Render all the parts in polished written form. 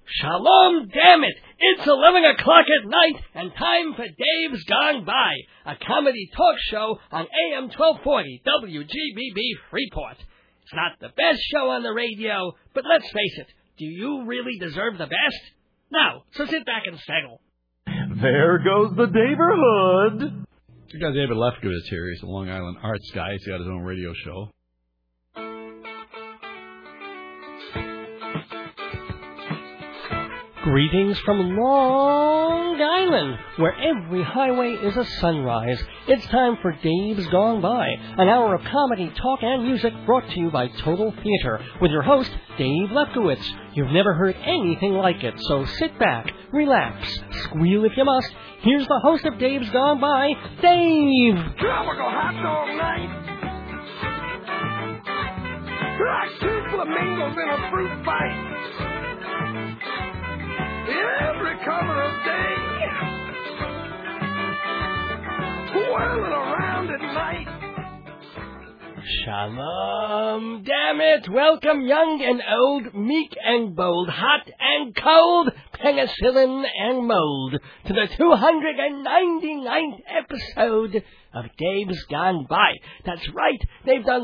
Shalom, damn it! It's 11 o'clock at night, and time for Dave's Gone By, a comedy talk show on AM 1240 WGBB Freeport. It's not the best show on the radio, but let's face it, do you really deserve the best? No, so sit back and settle. There goes the neighborhood. We got David Lefkowitz here. He's a Long Island arts guy. He's got his own radio show. Greetings from Long Island, where every highway is a sunrise. It's time for Dave's Gone By, an hour of comedy, talk, and music brought to you by Total Theater, with your host, Dave Lefkowitz. You've never heard anything like it, so sit back, relax, squeal if you must. Here's the host of Dave's Gone By, Dave! Tropical hot dog night. Like two flamingos in a fruit fight. Every cover of day, whirling around at night. Shalom, damn it! Welcome, young and old, meek and bold, hot and cold, penicillin and mold, to the 299th episode of Dave's Gone By. That's right, they've done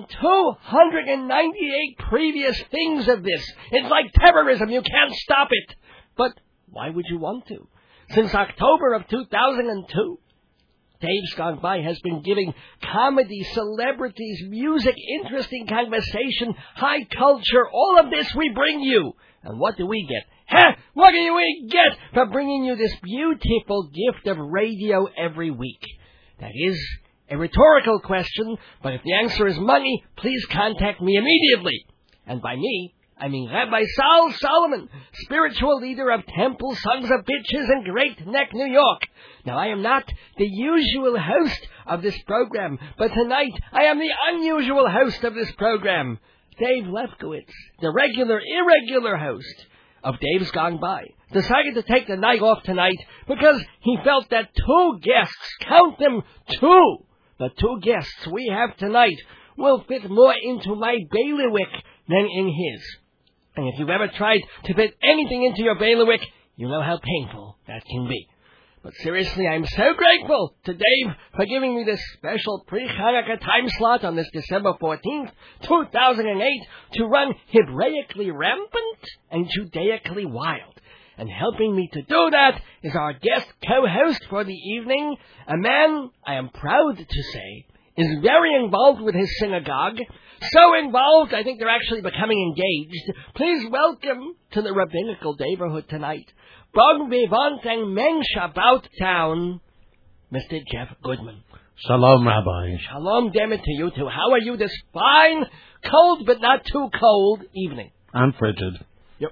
298 previous things of this. It's like terrorism, you can't stop it. But why would you want to? Since October of 2002, Dave's Gone By has been giving comedy, celebrities, music, interesting conversation, high culture, all of this we bring you. And what do we get? What do we get for bringing you this beautiful gift of radio every week? That is a rhetorical question, but if the answer is money, please contact me immediately. And by me, I mean Rabbi Sal Solomon, spiritual leader of Temple Sons of Bitches in Great Neck, New York. Now, I am not the usual host of this program, but tonight I am the unusual host of this program. Dave Lefkowitz, the regular, irregular host of Dave's Gone By, decided to take the night off tonight because he felt that two guests, count them, two, the two guests we have tonight will fit more into my bailiwick than in his. And if you've ever tried to fit anything into your bailiwick, you know how painful that can be. But seriously, I'm so grateful to Dave for giving me this special pre-Hanukkah time slot on this December 14th, 2008, to run Hebraically rampant and Judaically wild. And helping me to do that is our guest co-host for the evening, a man, I am proud to say, is very involved with his synagogue. So involved, I think they're actually becoming engaged. Please welcome to the rabbinical neighborhood tonight, Bon Vivant and Mensch about town, Mr. Jeff Goodman. Shalom, Rabbi. Shalom, damn it to you too. How are you this fine, cold but not too cold evening? I'm frigid. You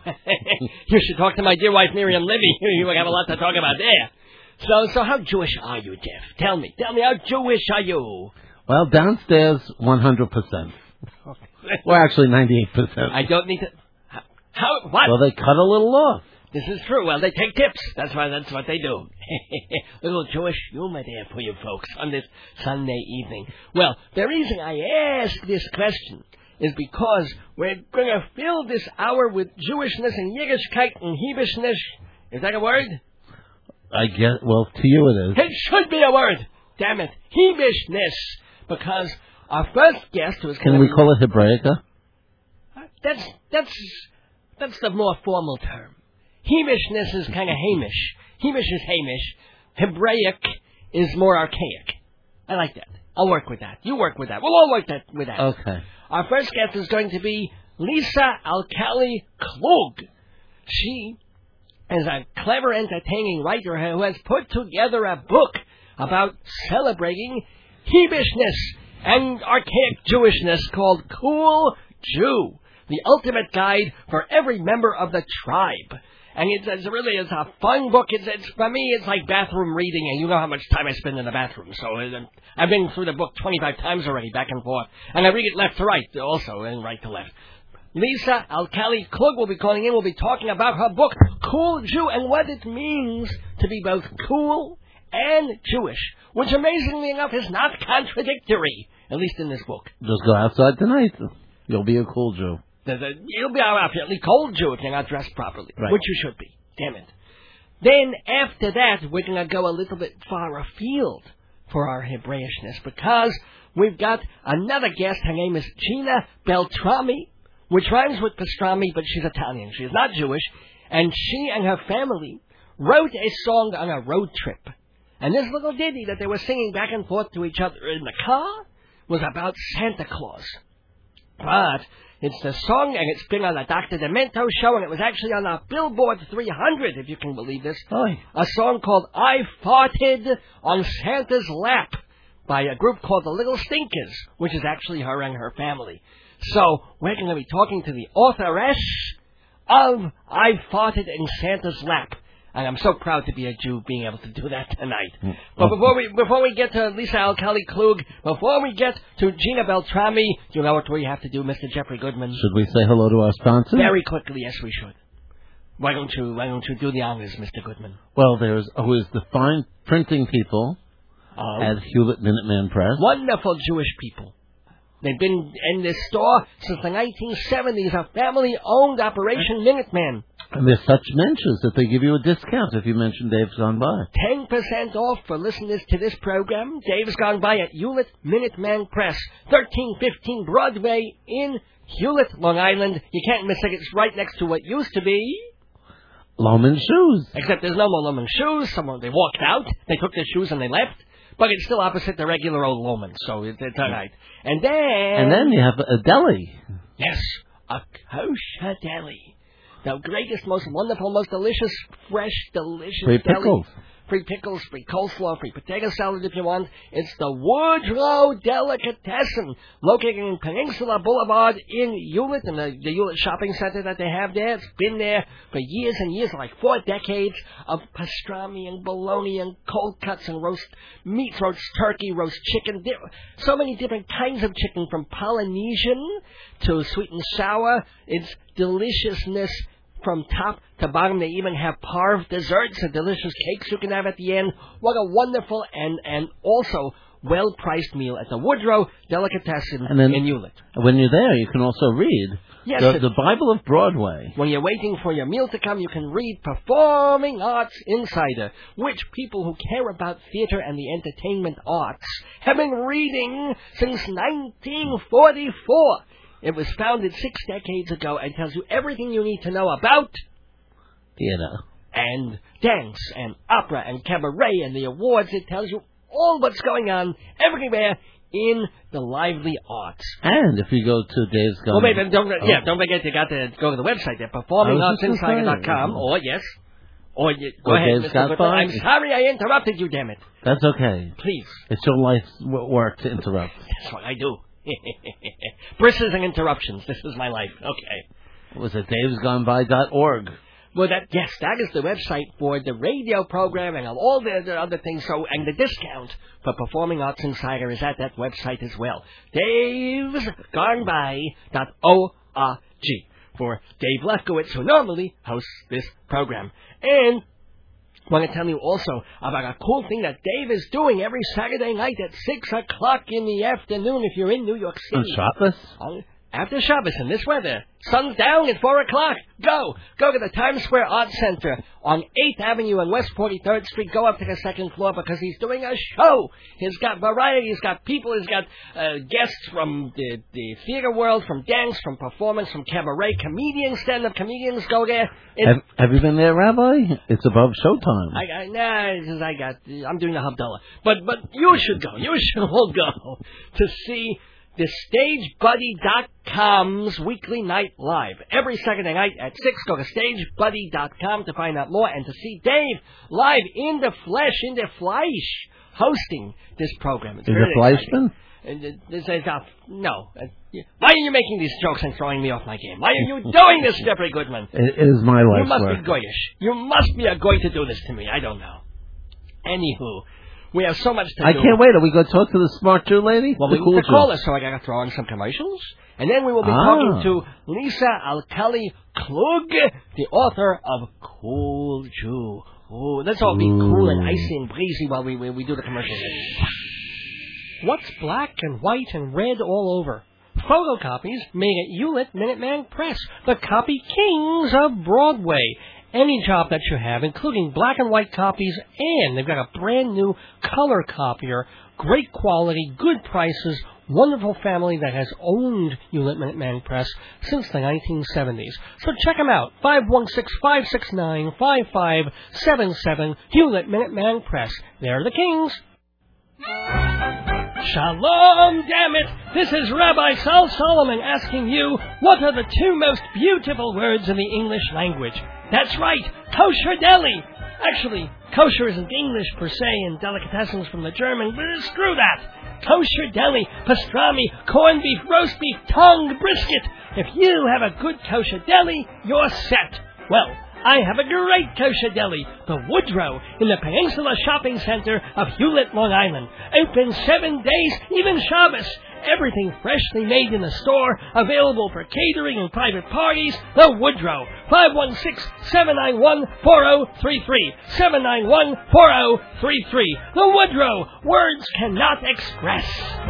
should talk to my dear wife, Miriam Livy. You have a lot to talk about there. So how Jewish are you, Jeff? Tell me, how Jewish are you? Well, downstairs, 100%. Well, actually, 98%. I don't need to... How? What? Well, they cut a little off. This is true. Well, they take tips. That's what they do. Little Jewish humor there for you folks on this Sunday evening. Well, the reason I ask this question is because we're going to fill this hour with Jewishness and Yiddishkeit and Hebishness. Is that a word? I guess, well, to you it is. It should be a word. Damn it. Hebishness. Because our first guest was... Can we call it Hebraica? That's the more formal term. Hebishness is kind of Hamish. Hamish is Hamish. Hebraic is more archaic. I like that. I'll work with that. You work with that. We'll all work with that. Okay. Our first guest is going to be Lisa Alkali Klug. She is a clever, entertaining writer who has put together a book about celebrating Hebishness and archaic Jewishness called Cool Jew, the ultimate guide for every member of the tribe. And it's really a fun book. It's for me, it's like bathroom reading, and you know how much time I spend in the bathroom. So I've been through the book 25 times already, back and forth. And I read it left to right also, and right to left. Lisa Alkali Klug will be calling in. We'll be talking about her book, Cool Jew, and what it means to be both cool and Jewish, which amazingly enough is not contradictory, at least in this book. Just go outside tonight. You'll be a cool Jew. You'll be all awfully cold, Jew, if you're not dressed properly, Right. which you should be. Damn it. Then, after that, we're going to go a little bit far afield for our Hebraishness, because we've got another guest. Her name is Gina Beltrami, which rhymes with pastrami, but she's Italian. She is not Jewish, and she and her family wrote a song on a road trip. And this little ditty that they were singing back and forth to each other in the car was about Santa Claus. But it's the song, and it's been on the Dr. Demento show, and it was actually on our Billboard 300, if you can believe this. Oy. A song called I Farted on Santa's Lap by a group called the Little Stinkers, which is actually her and her family. So we're going to be talking to the authoress of I Farted in Santa's Lap. And I'm so proud to be a Jew being able to do that tonight. But before we get to Lisa Alkali-Klug, before we get to Gina Beltrami, you know what we have to do, Mr. Jeffrey Goodman? Should we say hello to our sponsor? Very quickly, yes, we should. Why don't you do the honors, Mr. Goodman? Well, there's always the fine printing people at Hewlett Minuteman Press. Wonderful Jewish people. They've been in this store since the 1970s, a family-owned operation, Minuteman. And there's such mentions that they give you a discount if you mention Dave's Gone By. 10% off for listeners to this program. Dave's Gone By at Hewlett Minuteman Press, 1315 Broadway in Hewlett, Long Island. You can't miss it. It's right next to what used to be Loman Shoes. Except there's no more Loman Shoes. They walked out. They took their shoes and they left. But it's still opposite the regular old Loman, so it's all right. And then you have a deli. Yes, a kosher deli. The greatest, most wonderful, most delicious, fresh, delicious Free deli. pickles. Free pickles, free coleslaw, free potato salad if you want. It's the Woodrow Delicatessen, located in Peninsula Boulevard in Hewlett, in the Hewlett Shopping Center that they have there. It's been there for years and years, like 4 decades, of pastrami and bologna and cold cuts and roast meats, roast turkey, roast chicken. So many different kinds of chicken, from Polynesian to sweet and sour. It's deliciousness from top to bottom. They even have parve desserts and delicious cakes you can have at the end. What a wonderful and also well-priced meal at the Woodrow Delicatessen in Hewlett. When you're there, you can also read the Bible of Broadway. When you're waiting for your meal to come, you can read Performing Arts Insider, which people who care about theater and the entertainment arts have been reading since 1944. It was founded 6 decades ago and tells you everything you need to know about theater and dance and opera and cabaret and the awards. It tells you all what's going on everywhere in the lively arts. And if you go to Dave's Gone... Well, don't forget you got to go to the website there, performingartsinsider.com, or go ahead, Mr. Goodman. I'm sorry I interrupted you, damn it. That's okay. Please. It's your life's work to interrupt. That's what I do. Brisses and interruptions. This is my life. Okay. What was it? davesgoneby.org. Well, that is the website for the radio program and all the other things. So, and the discount for Performing Arts Insider is at that website as well. davesgoneby.org for Dave Lefkowitz, who normally hosts this program. And I want to tell you also about a cool thing that Dave is doing every Saturday night at 6 o'clock in the afternoon if you're in New York City. On Shabbos? After Shabbos in this weather. Sun's down at 4 o'clock. Go to the Times Square Arts Center on 8th Avenue and West 43rd Street. Go up to the second floor because he's doing a show. He's got variety. He's got people. He's got guests from the theater world, from dance, from performance, from cabaret. Comedians, stand-up comedians go there. Have you been there, Rabbi? It's above showtime. I'm doing the Havdalah. But you should go. You should all go to see the StageBuddy.com's weekly night live. Every Saturday night at 6, go to StageBuddy.com to find out more and to see Dave live in the flesh, hosting this program. It's the Fleischman? No. Why are you making these jokes and throwing me off my game? Why are you doing this, Jeffrey Goodman? It is my life. You must be goyish. You must be a goy to do this to me. I don't know. Anywho. We have so much to do. I can't wait. Are we going to talk to the smart Jew lady? Well, we need to call her, so I got to throw in some commercials. And then we will be talking to Lisa Alkali-Klug, the author of Cool Jew. Oh, let's all be cool and icy and breezy while we do the commercials. What's black and white and red all over? photocopies made at Hewlett Minuteman Press, the copy kings of Broadway. Any job that you have, including black and white copies, and they've got a brand new color copier, great quality, good prices, wonderful family that has owned Hewlett Minuteman Press since the 1970s. So check them out, 516-569-5577, Hewlett Minuteman Press. They're the kings. Shalom, damn it! This is Rabbi Sal Solomon asking you, what are the two most beautiful words in the English language? That's right, kosher deli! Actually, kosher isn't English per se, and delicatessens from the German, but screw that! Kosher deli, pastrami, corned beef, roast beef, tongue, brisket. If you have a good kosher deli, you're set. Well, I have a great kosher deli, the Woodrow, in the Peninsula Shopping Center of Hewlett, Long Island. Open 7 days, even Shabbos. Everything freshly made in the store, available for catering and private parties. The Woodrow, 516-791-4033, 791-4033. The Woodrow, words cannot express.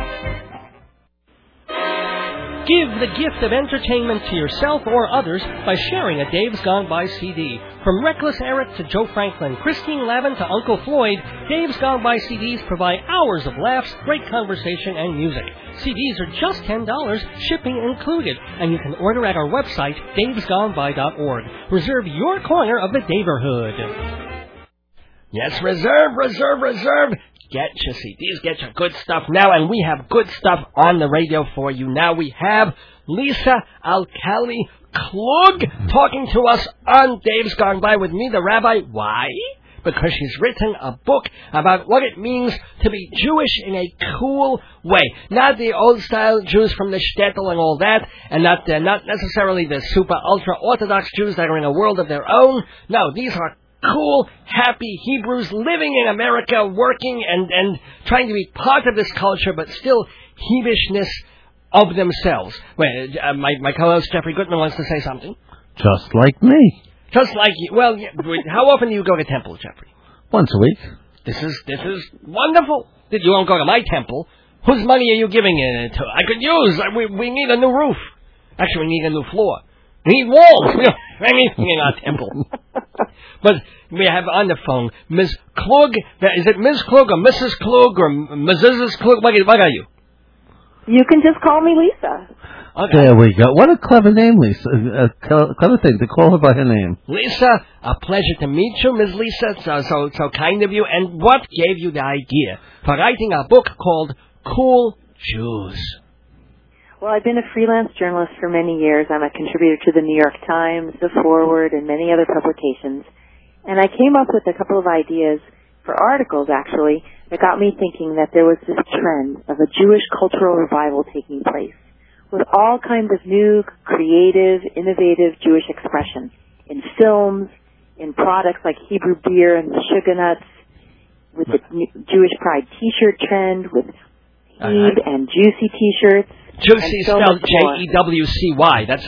Give the gift of entertainment to yourself or others by sharing a Dave's Gone By CD. From Reckless Eric to Joe Franklin, Christine Lavin to Uncle Floyd, Dave's Gone By CDs provide hours of laughs, great conversation, and music. CDs are just $10, shipping included, and you can order at our website, davesgoneby.org. Reserve your corner of the Daverhood. Yes, reserve. Get your CDs, get your good stuff now, and we have good stuff on the radio for you now. We have Lisa Alkali Klug talking to us on Dave's Gone By with me, the rabbi. Why? Because she's written a book about what it means to be Jewish in a cool way. Not the old-style Jews from the shtetl and all that, and not necessarily the super ultra-Orthodox Jews that are in a world of their own. No, these are cool, happy Hebrews living in America, working and trying to be part of this culture, but still heebishness of themselves. Wait, my co-host Jeffrey Goodman wants to say something. Just like me. Just like you. Well, how often do you go to temple, Jeffrey? Once a week. This is wonderful. That you won't go to my temple. Whose money are you giving it to? I could use. We need a new roof. Actually, we need a new floor. We need walls. We don't have anything in our temple. But we have on the phone Ms. Klug. Is it Ms. Klug or Mrs. Klug or Mrs. Klug? What are you? You can just call me Lisa. Okay. There we go. What a clever name, Lisa. A clever thing to call her by her name. Lisa, a pleasure to meet you, Ms. Lisa. So kind of you. And what gave you the idea for writing a book called Cool Jews? Well, I've been a freelance journalist for many years. I'm a contributor to the New York Times, The Forward, and many other publications. And I came up with a couple of ideas for articles, actually, that got me thinking that there was this trend of a Jewish cultural revival taking place with all kinds of new, creative, innovative Jewish expression in films, in products like Hebrew beer and the sugar nuts, with the Jewish Pride T-shirt trend, with Heeb and Juicy T-shirts. Juicy spelled Jewcy. That's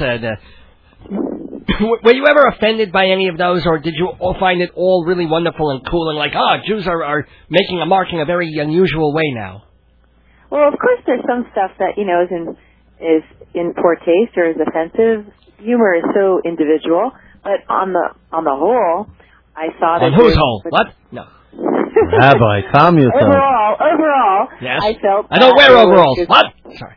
were you ever offended by any of those, or did you all find it all really wonderful and cool and like, Jews are making a mark in a very unusual way now? Well, of course, there's some stuff that is in poor taste or is offensive. Humor is so individual, but on the whole, I saw that. On whose whole? What? No. Rabbi, calm yourself. Overall, yes. I felt. I don't wear overalls. What? Sorry.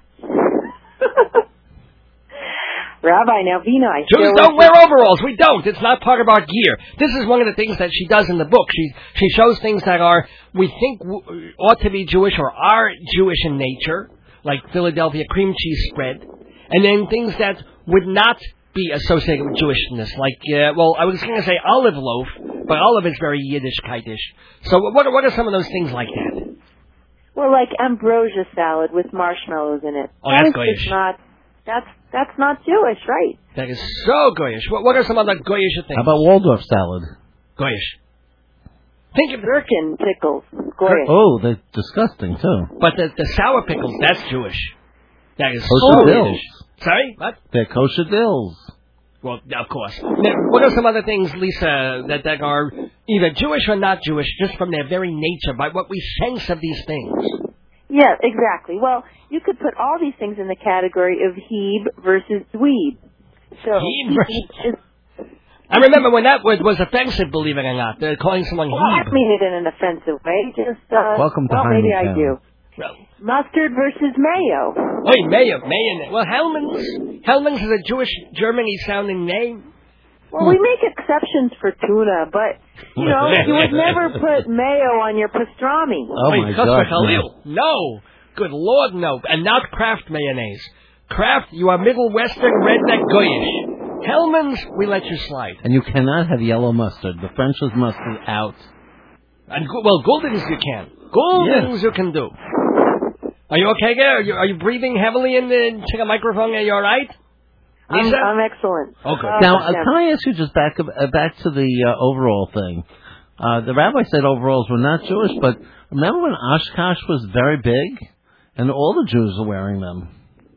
Rabbi, now be nice. Jews don't wear overalls. We don't. It's not part of our gear. This is one of the things that she does in the book. She shows things that we think ought to be Jewish or are Jewish in nature, like Philadelphia cream cheese spread, and then things that would not be associated with Jewishness, like, I was going to say olive loaf, but olive is very Yiddish-kitish. So what are some of those things like that? Well, like ambrosia salad with marshmallows in it. Oh, that's goyish. That's not Jewish, right? That is so goyish. What are some other goyish things? How about Waldorf salad? Goyish. Think of gherkin pickles. Goyish. Oh, they're disgusting too. But the sour pickles, that's Jewish. That is kosher dills. Sorry? What? They're kosher dills. Well, of course. Now, what are some other things, Lisa, that are either Jewish or not Jewish, just from their very nature, by what we sense of these things? Yeah, exactly. Well, you could put all these things in the category of Hebe versus Dweeb. So, Hebe versus... I remember when that word was offensive, believe it or not. They're calling someone well, I Hebe. don't mean it in an offensive way. Just, Welcome to maybe I Heineken. do. Well, Mustard versus mayo. wait, mayonnaise. Well, Hellman's. Hellman's is a Jewish, Germany-sounding name. Well, we make exceptions for tuna, but, you would never put mayo on your pastrami. Oh, wait, my Chas gosh. Khalil. No. Good Lord, no. And not Kraft mayonnaise. Kraft, you are Middle Western redneck goyish. Hellman's, we let you slide. And you cannot have yellow mustard. The French's mustard out. And, well, Gouldens you can. Gouldens you can do. Are you okay there? Are you breathing heavily into the microphone? Are you all right? Lisa? I'm excellent. Okay. Now, can I ask you just back to the overall thing? The rabbi said overalls were not Jewish, but remember when Oshkosh was very big? And all the Jews were wearing them.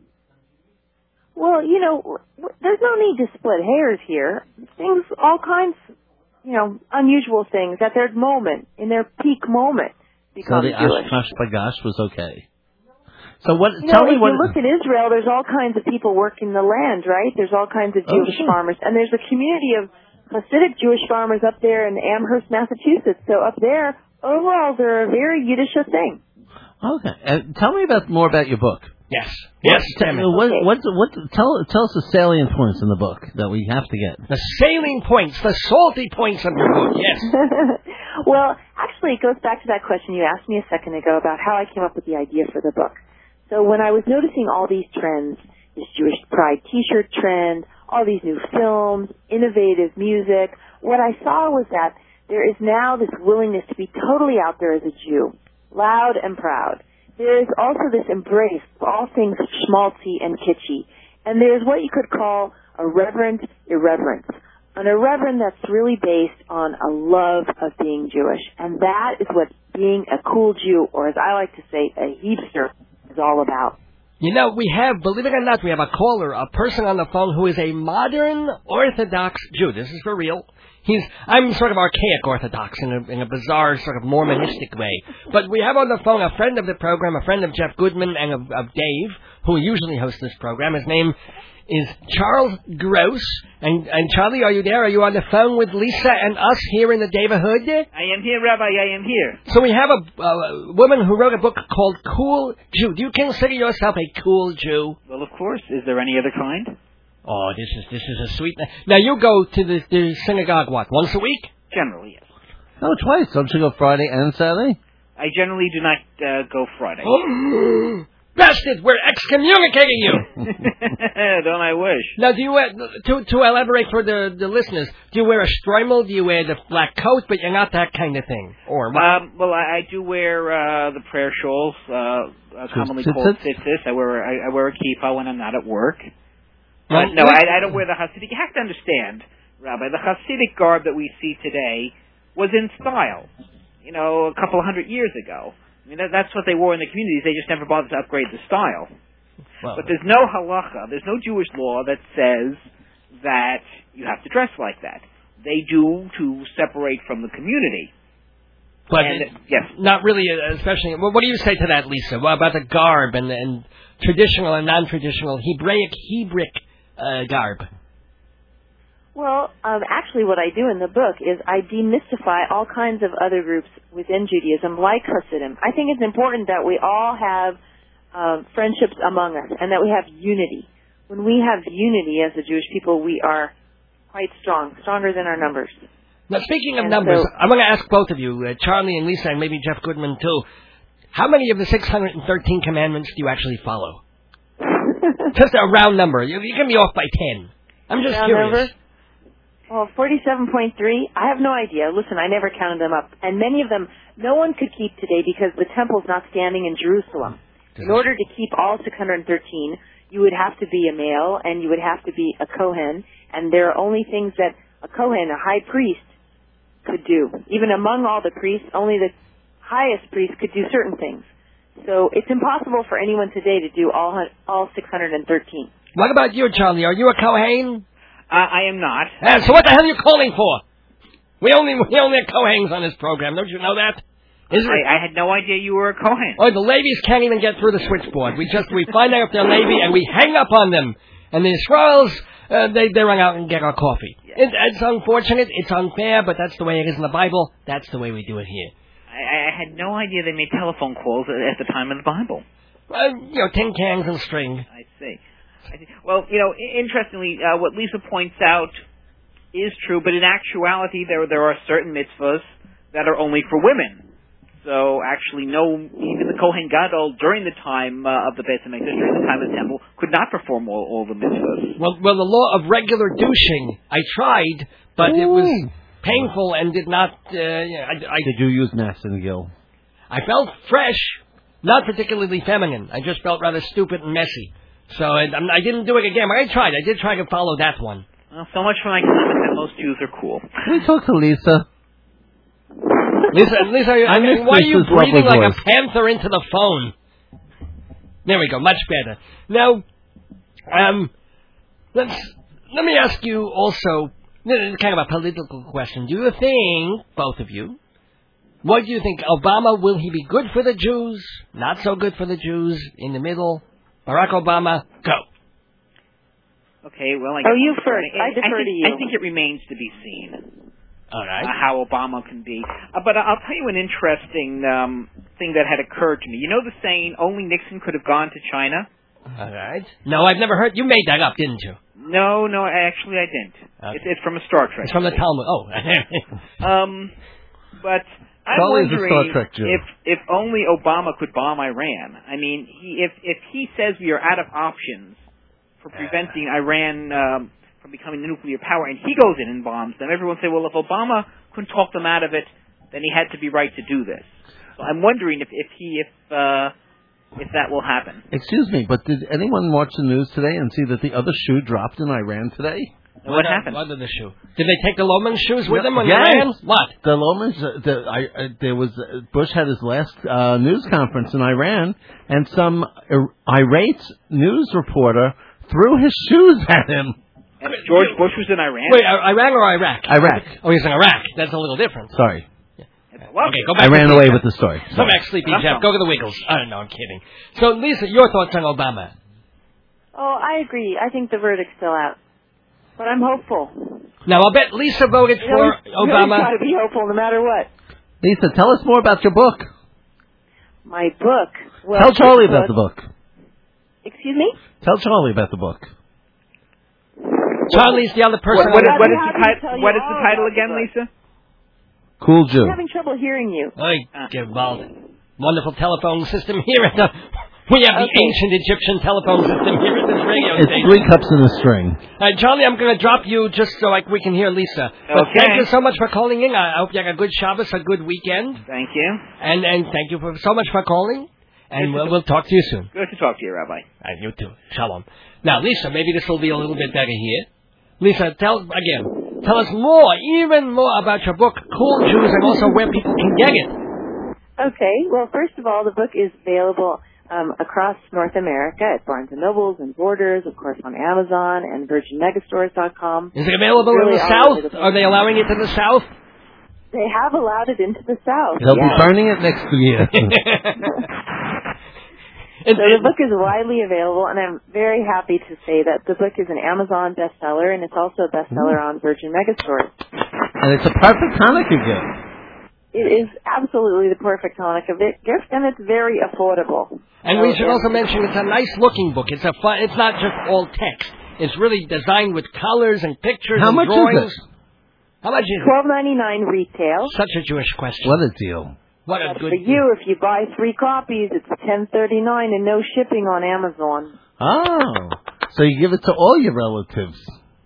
Well, there's no need to split hairs here. Things, all kinds, unusual things at their moment, in their peak moment, become So the Jewish. Oshkosh Bagash was okay. So what? If Tell me what. you look at Israel, there's all kinds of people working the land, right? There's all kinds of Jewish farmers, and there's a community of Hasidic Jewish farmers up there in Amherst, Massachusetts. So up there, overalls are a very Yiddish thing. Okay. Tell me more about your book. Yes. Yes, Tell us the salient points in the book that we have to get. The salient points, the salty points of your book, yes. Well, actually, it goes back to that question you asked me a second ago about how I came up with the idea for the book. So when I was noticing all these trends, this Jewish Pride T-shirt trend, all these new films, innovative music, what I saw was that there is now this willingness to be totally out there as a Jew, loud and proud. There is also this embrace of all things schmaltzy and kitschy. And there's what you could call a reverent irreverence. An irreverence that's really based on a love of being Jewish. And that is what being a cool Jew, or as I like to say, a heapster, is all about. We have, believe it or not, we have a caller, a person on the phone who is a modern Orthodox Jew. This is for real. I'm sort of archaic Orthodox in a bizarre sort of Mormonistic way. But we have on the phone a friend of the program, a friend of Jeff Goodman and of Dave, who usually hosts this program. His name is Charles Gross. And Charlie, are you there? Are you on the phone with Lisa and us here in the Daverhood? I am here, Rabbi, I am here. So we have a woman who wrote a book called Cool Jew. Do you consider yourself a cool Jew? Well, of course. Is there any other kind? Oh, this is a sweet... Now, you go to the synagogue, what, once a week? Generally, yes. No, twice. Don't you go Friday and Saturday? I generally do not go Friday. Oh, bastard, we're excommunicating you! Don't I wish? Now, do you wear... To elaborate for the listeners, do you wear a stroimel? Do you wear the black coat? But you're not that kind of thing. Or what? Well, I do wear the prayer shawls, commonly called tzitzis. I wear a kippah when I'm not at work. Well, no, I don't wear the Hasidic. You have to understand, Rabbi, the Hasidic garb that we see today was in style, a couple of 100 years ago. I mean, that's what they wore in the communities. They just never bothered to upgrade the style. Well, but there's no halacha, there's no Jewish law that says that you have to dress like that. They do to separate from the community. But yes, not really, especially... What do you say to that, Lisa? What about the garb and traditional and non-traditional Hebrew garb? Well, actually what I do in the book is I demystify all kinds of other groups within Judaism, like Hasidim. I think it's important that we all have friendships among us and that we have unity. When we have unity as the Jewish people, we are quite strong, stronger than our numbers. Now, speaking of numbers, I'm going to ask both of you, Charlie and Lisa, and maybe Jeff Goodman too, how many of the 613 commandments do you actually follow? Just a round number. You can be off by 10. I'm just curious. Number? Well, 47.3, I have no idea. Listen, I never counted them up. And many of them, no one could keep today because the temple's not standing in Jerusalem. In order to keep all 613, you would have to be a male and you would have to be a Kohen. And there are only things that a Kohen, a high priest, could do. Even among all the priests, only the highest priest could do certain things. So it's impossible for anyone today to do all 613. What about you, Charlie? Are you a Kohen? I am not. So what the hell are you calling for? We only have Kohens on this program. Don't you know that? I had no idea you were a Kohen. Oh, the ladies can't even get through the switchboard. We find out if they're Levi and we hang up on them. And the Yisraels, they run out and get our coffee. Yeah. It's unfortunate, it's unfair, but that's the way it is in the Bible. That's the way we do it here. I had no idea they made telephone calls at the time of the Bible. Tin cans and string. I see. Well, interestingly, what Lisa points out is true, but in actuality, there are certain mitzvahs that are only for women. So actually, even the Kohen Gadol during the time of the Beis Hamikdash, during the time of the temple, could not perform all the mitzvahs. Well, the law of regular douching, I tried, but it was painful and did not. Did you use Massengill? I felt fresh, not particularly feminine. I just felt rather stupid and messy. So I didn't do it again, but I tried. I did try to follow that one. Well, so much for my comment that most Jews are cool. Can we talk to Lisa? Lisa, why are you breathing like a panther into the phone? There we go, much better. Now, let me ask you also, kind of a political question. Do you think, both of you, what do you think? Obama, will he be good for the Jews? Not so good for the Jews? In the middle? Barack Obama, go. Okay, well, you first. I defer to you. I think it remains to be seen. All right. How Obama can be. But I'll tell you an interesting thing that had occurred to me. You know the saying, only Nixon could have gone to China? All right. No, I've never heard. You made that up, didn't you? No, actually I didn't. Okay. It's from a Star Trek. It's from the Talmud. Oh. But I'm wondering if only Obama could bomb Iran. I mean, if he says we are out of options for preventing Iran from becoming a nuclear power, and he goes in and bombs them, everyone say, well, if Obama couldn't talk them out of it, then he had to be right to do this. So I'm wondering if that will happen. Excuse me, but did anyone watch the news today and see that the other shoe dropped in Iran today? What happened? What did the shoe? Did they take the Loman shoes with them when they ran? What? The Lomans, Bush had his last news conference in Iran, and some irate news reporter threw his shoes at him. And George Bush was in Iran? Wait, Iran or Iraq? Iraq. Oh, he's in Iraq. That's a little different. Sorry. Okay, go back. I ran away with the story. Go back, Sleepy Jeff. Go to the Wiggles. Oh, no, I'm kidding. So, Lisa, your thoughts on Obama? Oh, I agree. I think the verdict's still out. But I'm hopeful. Now, I'll bet Lisa voted for Obama. You've got to be hopeful no matter what. Lisa, tell us more about your book. My book? Well, tell Charlie about the book. Excuse me? Tell Charlie about the book. Charlie's the other person. What is the title again, Lisa? Cool Jew. I'm having trouble hearing you. Wonderful telephone system here at the... We have the ancient Egyptian telephone system here at this radio station. It's 3 cups and a string. Charlie, I'm going to drop you just so we can hear Lisa. But thank you so much for calling in. I hope you had a good Shabbos, a good weekend. Thank you. And thank you so much for calling. And we'll talk to you soon. Good to talk to you, Rabbi. And you too. Shalom. Now, Lisa, maybe this will be a little bit better here. Lisa, tell us even more about your book, Cool Jews, and also where people can get it. Okay. Well, first of all, the book is available across North America at Barnes & Nobles and Borders, of course, on Amazon and VirginMegastores.com. Is it available in the South? Are they allowing it in the South? They have allowed it into the South. They'll be burning it next year. So the book is widely available, and I'm very happy to say that the book is an Amazon bestseller, and it's also a bestseller on Virgin Megastores. And it's a perfect Hanukkah gift. It is absolutely the perfect Hanukkah gift, and it's very affordable. And we should also mention it's a nice-looking book. It's not just all text. It's really designed with colors and pictures and drawings. How much is it? How much is it? $12.99 retail. Such a Jewish question. What a deal. What a good for you, if you buy 3 copies, it's $10.39 and no shipping on Amazon. Oh, so you give it to all your relatives.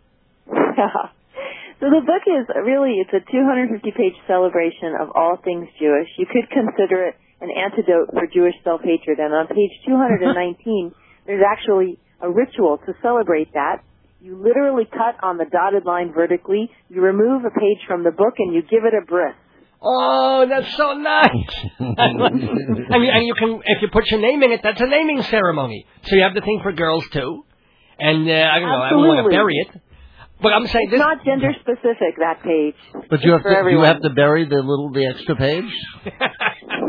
So the book is it's a 250-page celebration of all things Jewish. You could consider it an antidote for Jewish self-hatred. And on page 219, there's actually a ritual to celebrate that. You literally cut on the dotted line vertically. You remove a page from the book and you give it a bris. Oh, that's so nice. and you can, if you put your name in it, that's a naming ceremony. So you have the thing for girls, too. And, I don't know, I don't want to bury it. But I'm saying it's not gender specific, that page. But you have to bury the extra page?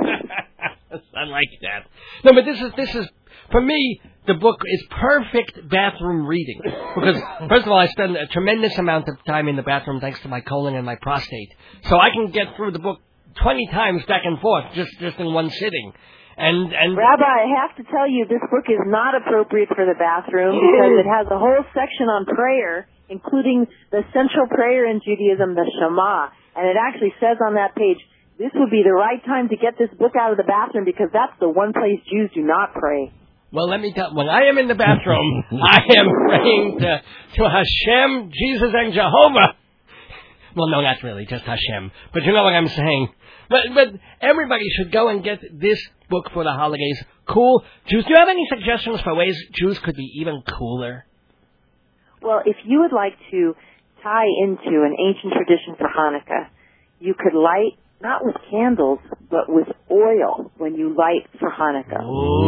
I like that. No, but this is for me. The book is perfect bathroom reading because, first of all, I spend a tremendous amount of time in the bathroom thanks to my colon and my prostate, so I can get through the book 20 times back and forth just in one sitting. And Rabbi, I have to tell you, this book is not appropriate for the bathroom because it has a whole section on prayer, including the central prayer in Judaism, the Shema, and it actually says on that page, this would be the right time to get this book out of the bathroom because that's the one place Jews do not pray. Well, let me tell you, when I am in the bathroom, I am praying to Hashem, Jesus, and Jehovah. Well, no, not really, just Hashem. But you know what I'm saying. But everybody should go and get this book for the holidays. Cool Jews. Do you have any suggestions for ways Jews could be even cooler? Well, if you would like to tie into an ancient tradition for Hanukkah, you could light, not with candles, but with oil when you light for Hanukkah.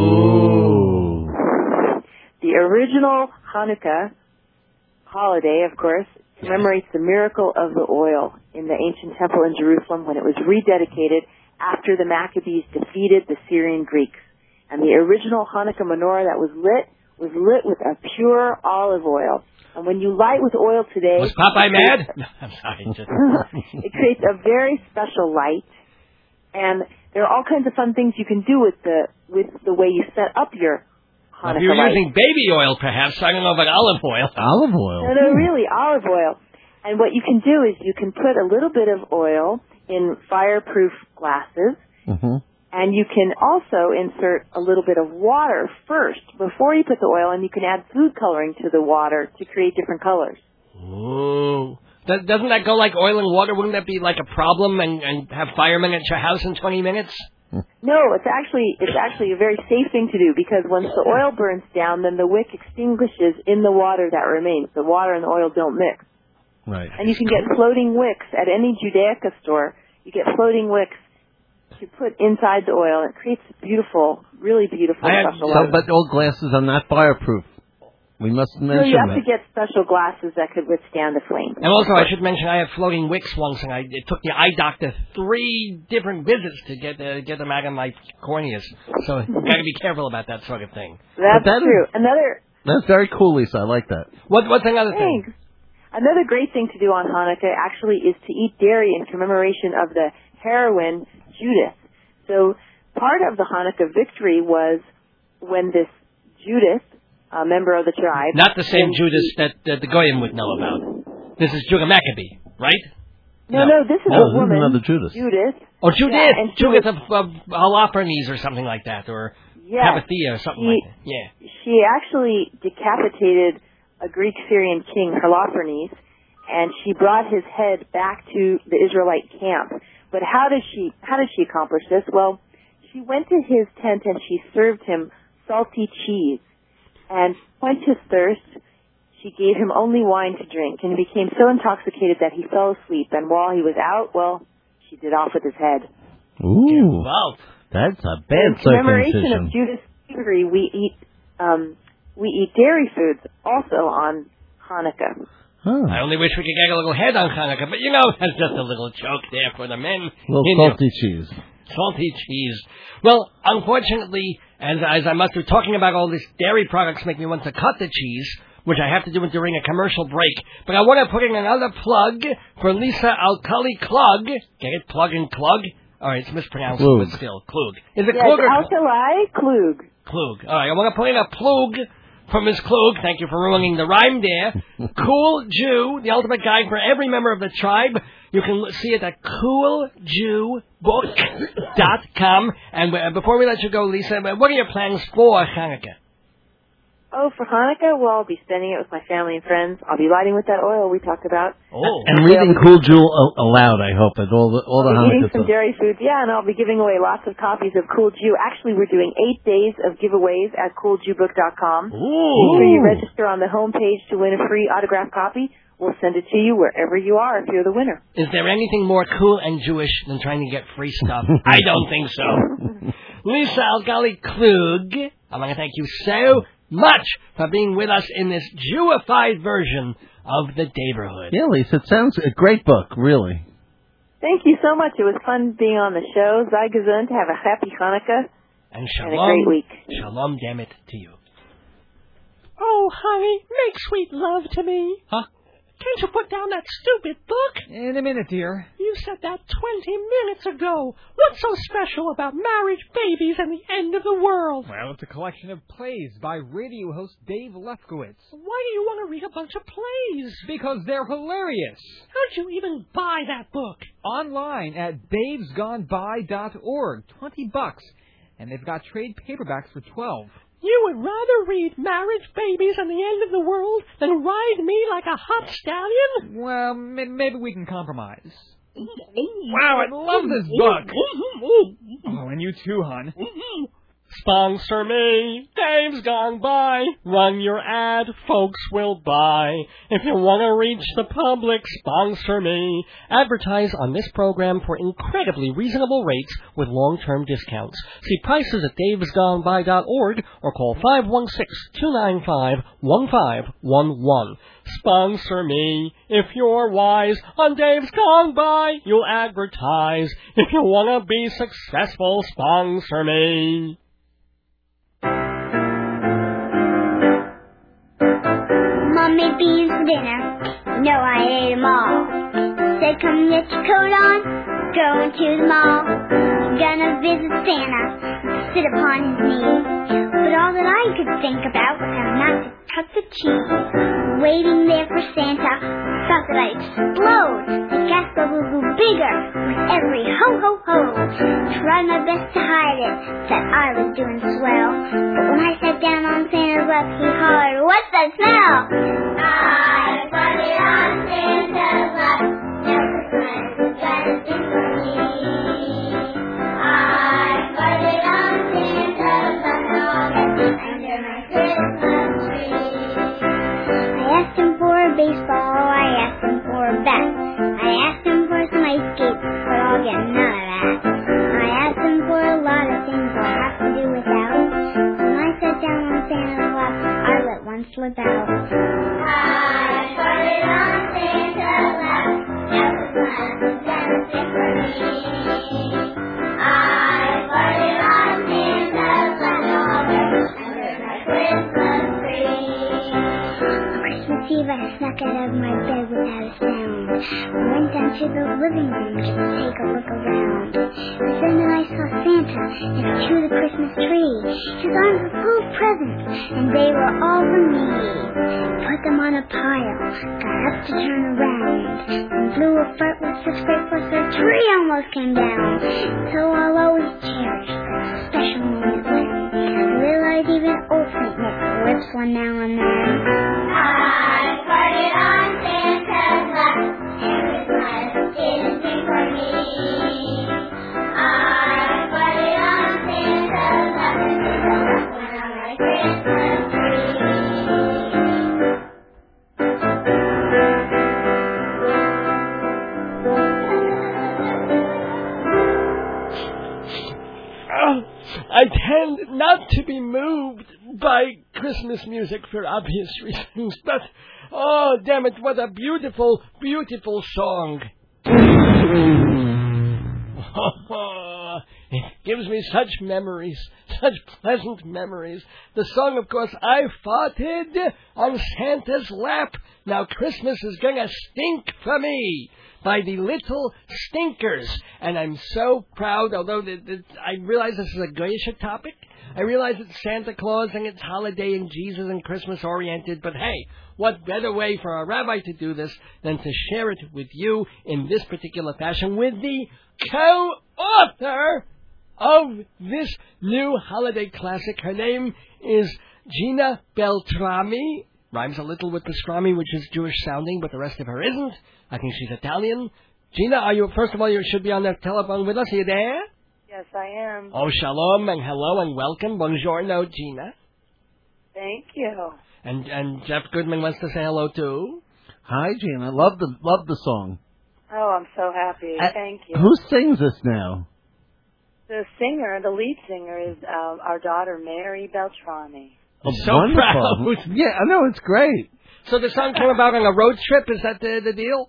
Ooh. The original Hanukkah holiday, of course, commemorates the miracle of the oil in the ancient temple in Jerusalem when it was rededicated after the Maccabees defeated the Syrian Greeks. And the original Hanukkah menorah that was lit with a pure olive oil. And when you light with oil today... Was Popeye mad? No, I'm sorry. It creates a very special light. And there are all kinds of fun things you can do with the way you set up your Hanukkah if you're light. using baby oil, perhaps. I don't know about olive oil. Olive oil? No, really, olive oil. And what you can do is you can put a little bit of oil in fireproof glasses. Mm-hmm. And you can also insert a little bit of water first before you put the oil, and you can add food coloring to the water to create different colors. Ooh. Doesn't that go like oil and water? Wouldn't that be like a problem and have firemen at your house in 20 minutes? No, it's actually a very safe thing to do because once the oil burns down, then the wick extinguishes in the water that remains. The water and the oil don't mix. Right. And you can get floating wicks at any Judaica store. You get floating wicks to put inside the oil. It creates beautiful, really beautiful special light. But all glasses are not fireproof. We must mention that. No, you have to get special glasses that could withstand the flame. And also, I should mention, I had floating wicks once, and it took the eye doctor 3 different visits to get them out of my corneas. So you got to be careful about that sort of thing. That's true. That's very cool, Lisa. I like that. What's another thing? Thanks. Another great thing to do on Hanukkah actually is to eat dairy in commemoration of the heroine Judith. So part of the Hanukkah victory was when this Judith, a member of the tribe... Not the same Judas that the Goyim would know about. This is Judah Maccabee, right? No, this is a woman. Another Judas. Judith. Oh, Judith! Yeah, and Judith of Holofernes or something like that, or Papathea or something like that. Yeah. She actually decapitated a Greek-Syrian king, Holofernes, and she brought his head back to the Israelite camp. But how did she accomplish this? Well, she went to his tent and she served him salty cheese. And quenched his thirst, she gave him only wine to drink, and he became so intoxicated that he fell asleep. And while he was out, well, she did off with his head. Ooh, wow, that's a bad circumcision. In commemoration of Judith's victory, we eat dairy foods also on Hanukkah. Huh. I only wish we could get a little head on Hanukkah, but you know, that's just a little joke there for the men. A little salty cheese. Salty cheese. Well, unfortunately, as I must be talking about all these dairy products make me want to cut the cheese, which I have to do during a commercial break. But I want to put in another plug for Lisa Alkali Klug. Get it? Plug and Klug? All right, it's mispronounced, Klug. but still. Klug. Is it yes, Klug or Alkali Klug? Klug. All right, I want to put in a plug for Ms. Klug. Thank you for ruining the rhyme there. Cool Jew, the ultimate guide for every member of the tribe. You can see it at cooljewbook.com. And before we let you go, Lisa, what are your plans for Hanukkah? Oh, for Hanukkah, well, I'll be spending it with my family and friends. I'll be lighting with that oil we talked about. Oh. And reading Cool Jew aloud, I hope, at all the Hanukkah eating some dairy foods, yeah, and I'll be giving away lots of copies of Cool Jew. Actually, we're doing 8 days of giveaways at cooljewbook.com. Make sure you register on the homepage to win a free autographed copy. We'll send it to you wherever you are if you're the winner. Is there anything more cool and Jewish than trying to get free stuff? I don't think so. Lisa Alkali Klug, I want to thank you so much for being with us in this Jewified version of The Neighborhood. Yeah, Lisa, it sounds a great book, really. Thank you so much. It was fun being on the show. Sei gesund. Have a happy Hanukkah. And And a great week. Shalom, damn it, to you. Oh, honey, make sweet love to me. Huh? Can't you put down that stupid book? In a minute, dear. You said that 20 minutes ago. What's so special about marriage, babies, and the end of the world? Well, it's a collection of plays by radio host Dave Lefkowitz. Why do you want to read a bunch of plays? Because they're hilarious. How'd you even buy that book? Online at babesgoneby.org. $20. And they've got trade paperbacks for $12. You would rather read Marriage, Babies, and the End of the World than ride me like a hot stallion? Well, maybe we can compromise. Wow, I love this book. Oh, and you too, hon. Sponsor me. Dave's gone by. Run your ad. Folks will buy. If you want to reach the public, sponsor me. Advertise on this program for incredibly reasonable rates with long-term discounts. See prices at davesgoneby.org or call 516-295-1511. Sponsor me. If you're wise, on Dave's Gone By, you'll advertise. If you want to be successful, sponsor me. Mom made beans for dinner. No, I ate them all. Said, come get your coat on. Going to the mall. Gonna visit Santa. Sit upon his knee. But all that I could think about was how not to cut the cheese. Waiting there for Santa. Thought that I'd explode. The gas bubble grew bigger with every ho ho ho. Tried my best to hide it. That I was doing swell. But when I sat down on Santa's lap, he hollered, what's that smell? I put it on Santa's lap. Now Christmas got a thing for me. I put it on Santa's lap. Now I'll get it under my Christmas tree. I asked him for a baseball. I asked him for a bat. I asked him for some ice skates, but I'll get none of that. I asked him for a lot of things I'll have to do without. When I sat down on Santa's lap, I let one slip out. I put it on Santa's lap. Now Christmas got a thing for me. I put it on Santa's lap. Now I'll get it under my Christmas tree. On Christmas Eve, I snuck out of my bed without a sound. I went down to the living room just to take a look around. And then I saw Santa next to the Christmas tree. His arms were full of presents, and they were all for me. Put them on a pile, got up to turn around, and blew a fart with such great force the tree almost came down. So I'll always cherish that special moment when I realize even old Saint Nick lips one now and then. I put it on Santa's lap, and Christmas didn't sing for me. I put it on Santa's lap, and Christmas went on my Christmas tree. I tend not to be moved by Christmas music for obvious reasons, but, oh, damn it, what a beautiful, beautiful song. It gives me such memories, such pleasant memories. The song, of course, I farted on Santa's lap. Now Christmas is gonna stink for me, by the Little Stinkers. And I'm so proud, although I realize this is a Geisha topic. I realize it's Santa Claus and it's holiday and Jesus and Christmas oriented, but hey, what better way for a rabbi to do this than to share it with you in this particular fashion with the co-author of this new holiday classic. Her name is Gina Beltrami. Rhymes a little with pastrami, which is Jewish sounding, but the rest of her isn't. I think she's Italian. Gina, are you, first of all, you should be on the telephone with us. Are you there? Yes, I am. Oh, shalom and hello and welcome. Buongiorno, Gina. Thank you. And Jeff Goodman wants to say hello too. Hi, Gina. Love the song. Oh, I'm so happy. Thank you. Who sings this now? The singer, the lead singer, is our daughter, Mary Beltrami. Oh, so wonderful. proud. Yeah, I know, it's great. So the song came about on a road trip. Is that the deal?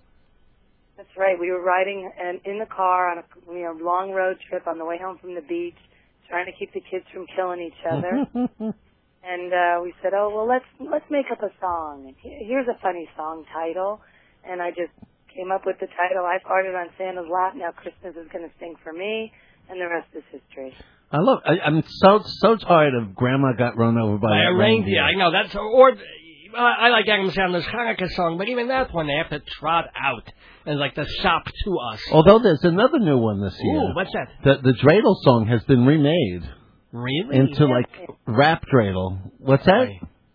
That's right. We were riding in the car on a long road trip on the way home from the beach, trying to keep the kids from killing each other. And we said, oh, well, let's make up a song. And here's a funny song title. And I just came up with the title. I farted on Santa's lap. Now Christmas is going to sing for me. And the rest is history. I'm so tired of Grandma Got Run Over by a reindeer. I know. I like Agam Sandler's Hanukkah song, but even that one they have to trot out and like the shop to us. Although there's another new one this year. Ooh, what's that? The dreidel song has been remade. Really? Into like rap dreidel. What's that?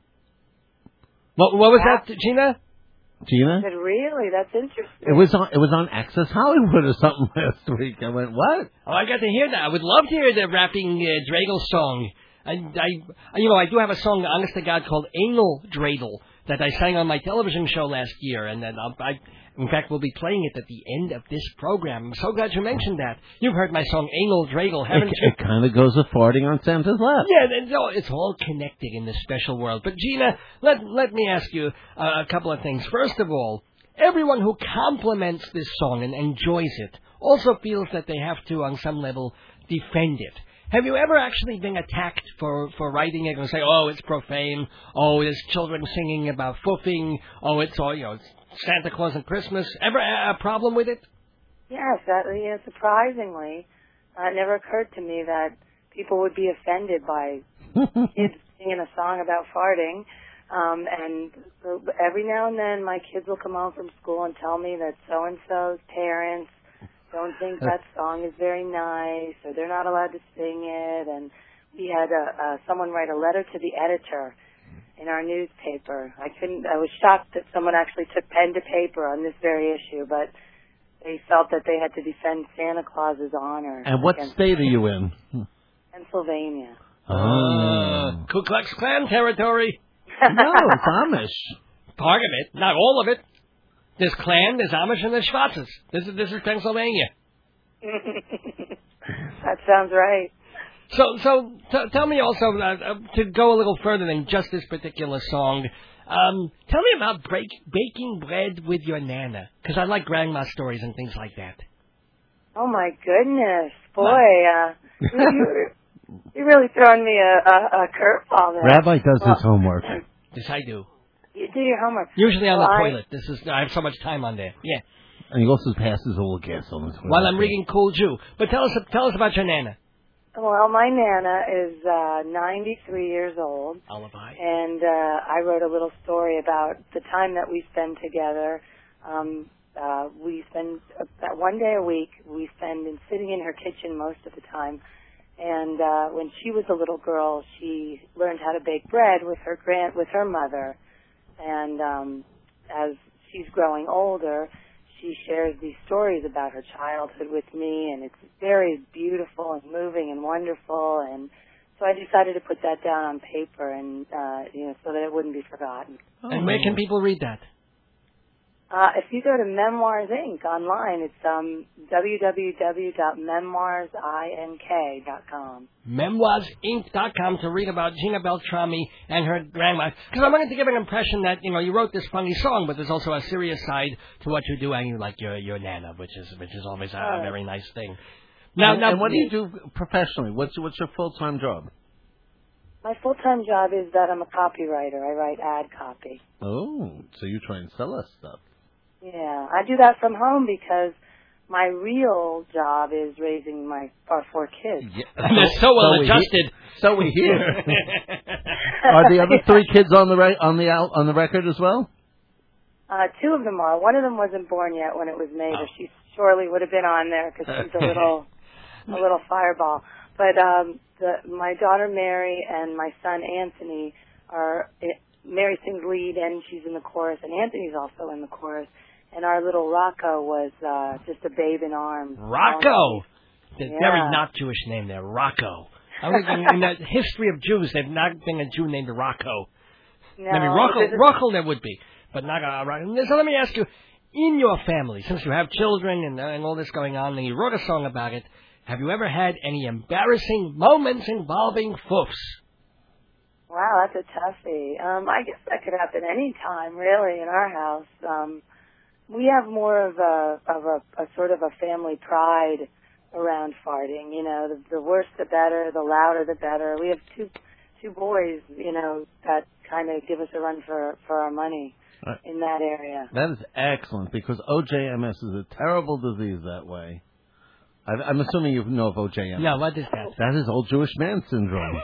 What was that, Gina? Gina? I said, really? That's interesting. It was on Access Hollywood or something last week. I went, what? Oh, I got to hear that. I would love to hear the rapping dreidel song. I do have a song, honest to God, called Anal Dreidel that I sang on my television show last year, and then in fact, we'll be playing it at the end of this program. I'm so glad you mentioned that. You've heard my song Anal Dreidel, haven't you? It kind of goes with farting on Santa's lap. Yeah, it's all connected in this special world. But Gina, let me ask you a couple of things. First of all, everyone who compliments this song and enjoys it also feels that they have to, on some level, defend it. Have you ever actually been attacked for writing it and say, oh, it's profane, oh, there's children singing about foofing, oh, it's all, it's Santa Claus and Christmas? Ever a problem with it? Yes, surprisingly, it never occurred to me that people would be offended by kids singing a song about farting. And so every now and then my kids will come home from school and tell me that so-and-so's parents don't think that song is very nice, or they're not allowed to sing it. And we had someone write a letter to the editor in our newspaper. I was shocked that someone actually took pen to paper on this very issue, but they felt that they had to defend Santa Claus's honor. And what state are you in? Pennsylvania. Oh. Ku Klux Klan territory. No, it's Amish. Part of it, not all of it. There's Klan, there's Amish, and there's Schwarzes. This is Pennsylvania. That sounds right. So tell me also, to go a little further than just this particular song, tell me about baking bread with your Nana, because I like grandma stories and things like that. Oh, my goodness. Boy, you're really throwing me a curveball there. Rabbi does his homework. Yes, I do. You do your homework. Usually on the toilet. I have so much time on there. Yeah. And he also passes a little gas on the toilet. While I'm reading Cool Jew. But tell us about your Nana. Well, my Nana is 93 years old. Alibi. And I wrote a little story about the time that we spend together. We spend about one day a week. We spend sitting in her kitchen most of the time. And when she was a little girl, she learned how to bake bread with her mother. And as she's growing older, she shares these stories about her childhood with me, and it's very beautiful and moving and wonderful. And so I decided to put that down on paper, and so that it wouldn't be forgotten. And where can people read that? If you go to Memoirs Inc. online, it's www.memoirsink.com. Memoirsinc.com to read about Gina Beltrami and her grandma. Because I wanted to give an impression that, you wrote this funny song, but there's also a serious side to what you do, and you like your Nana, which is always a very nice thing. Now, what do you do professionally? What's your full-time job? My full-time job is that I'm a copywriter. I write ad copy. Oh, so you try and sell us stuff. Yeah, I do that from home because my real job is raising our 4 kids. Yeah. They're so well adjusted. So we hear. Are the other 3 kids on the record as well? 2 of them are. One of them wasn't born yet when it was made, or she surely would have been on there because she's a little fireball. But my daughter Mary and my son Anthony Mary sings lead and she's in the chorus, and Anthony's also in the chorus. And our little Rocco was just a babe in arms. Rocco! Very not Jewish name there, Rocco. I think in the history of Jews, there's not been a Jew named Rocco. No, Maybe Rocco there would be, but not a Rocco. So let me ask you, in your family, since you have children and all this going on, and you wrote a song about it, have you ever had any embarrassing moments involving foofs? Wow, that's a toughie. I guess that could happen any time, really, in our house. We have more of a sort of a family pride around farting. You know, the worse the better, the louder the better. We have two boys, you know, that kind of give us a run for our money in that area. That is excellent, because OJMS is a terrible disease that way. I'm assuming you know of OJMS. No, what is that? That is Old Jewish Man Syndrome.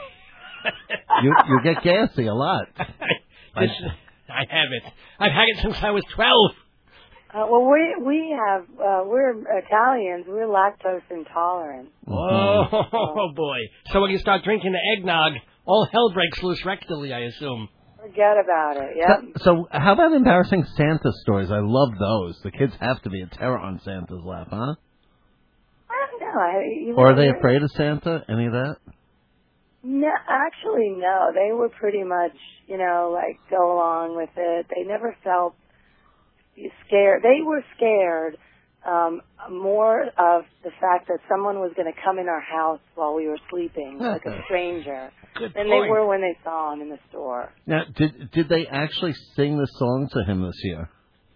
you get gassy a lot. I have it. I've had it since I was 12. Well, we're Italians. We're lactose intolerant. Oh, boy. So when you start drinking the eggnog, all hell breaks loose rectally, I assume. Forget about it, yep. So how about embarrassing Santa stories? I love those. The kids have to be a terror on Santa's lap, huh? I don't know. Or are they afraid of Santa? Any of that? No, actually, no. They were pretty much, you know, like, go along with it. They never felt scared. They were scared more of the fact that someone was going to come in our house while we were sleeping, like a stranger, than they were when they saw him in the store. Now, did they actually sing the song to him this year?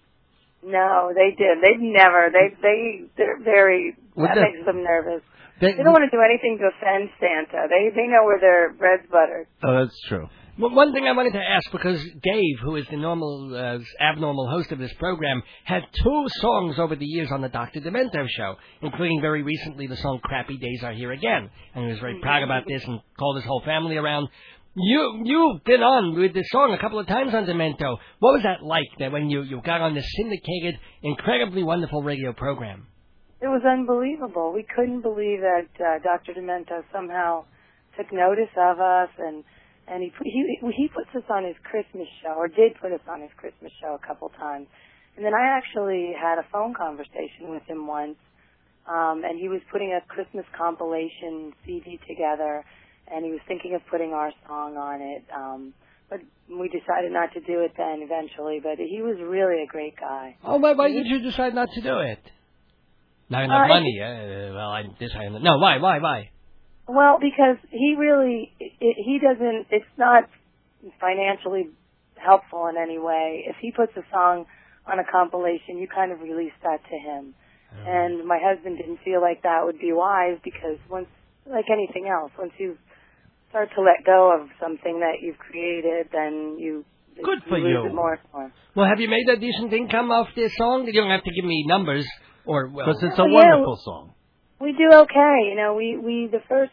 No, they did. They've never. They're very. That makes them nervous. They don't want to do anything to offend Santa. They know where their bread's buttered. Oh, that's true. Well, one thing I wanted to ask, because Dave, who is the abnormal host of this program, had 2 songs over the years on the Dr. Demento show, including very recently the song Crappy Days Are Here Again. And he was very proud about this and called his whole family around. You've been on with this song a couple of times on Demento. What was that like, that when you got on this syndicated, incredibly wonderful radio program? It was unbelievable. We couldn't believe that Dr. Demento somehow took notice of us, and he puts us on his Christmas show, or did put us on his Christmas show a couple times. And then I actually had a phone conversation with him once, and he was putting a Christmas compilation CD together, and he was thinking of putting our song on it. But we decided not to do it then eventually, but he was really a great guy. Oh, why did you decide not to do it? Not enough money. No, why? Well, because he doesn't, it's not financially helpful in any way. If he puts a song on a compilation, you kind of release that to him. And my husband didn't feel like that would be wise, because once, like anything else, once you start to let go of something that you've created, then you lose it more and more. Well, have you made a decent income off this song? You don't have to give me numbers. Because it's a wonderful song. We do okay. You know, the first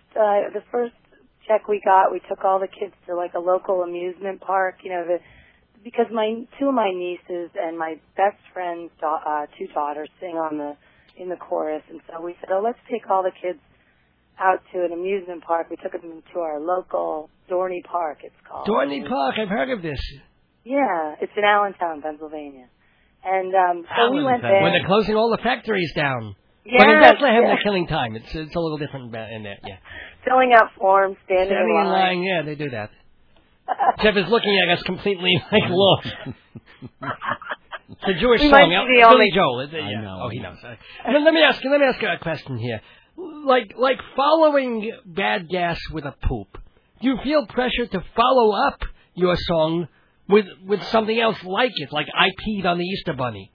check we got, we took all the kids to like a local amusement park. You know, because 2 of my nieces and my best friend's 2 daughters sing in the chorus, and so we said, let's take all the kids out to an amusement park. We took them to our local Dorney Park. It's called Dorney Park. I've heard of this. Yeah, it's in Allentown, Pennsylvania. And so we went there. When they're closing all the factories down. Yeah, but in Bethlehem, they're killing time. It's a little different in there, yeah. Filling out forms, standing in line. Yeah, they do that. Jeff is looking at us completely lost. It's a Jewish song. Billy Joel. I know. Oh, he knows. Let me ask you a question here. Like following Bad Gas with a Poop, do you feel pressure to follow up your song with something else like it, like I Peed on the Easter Bunny?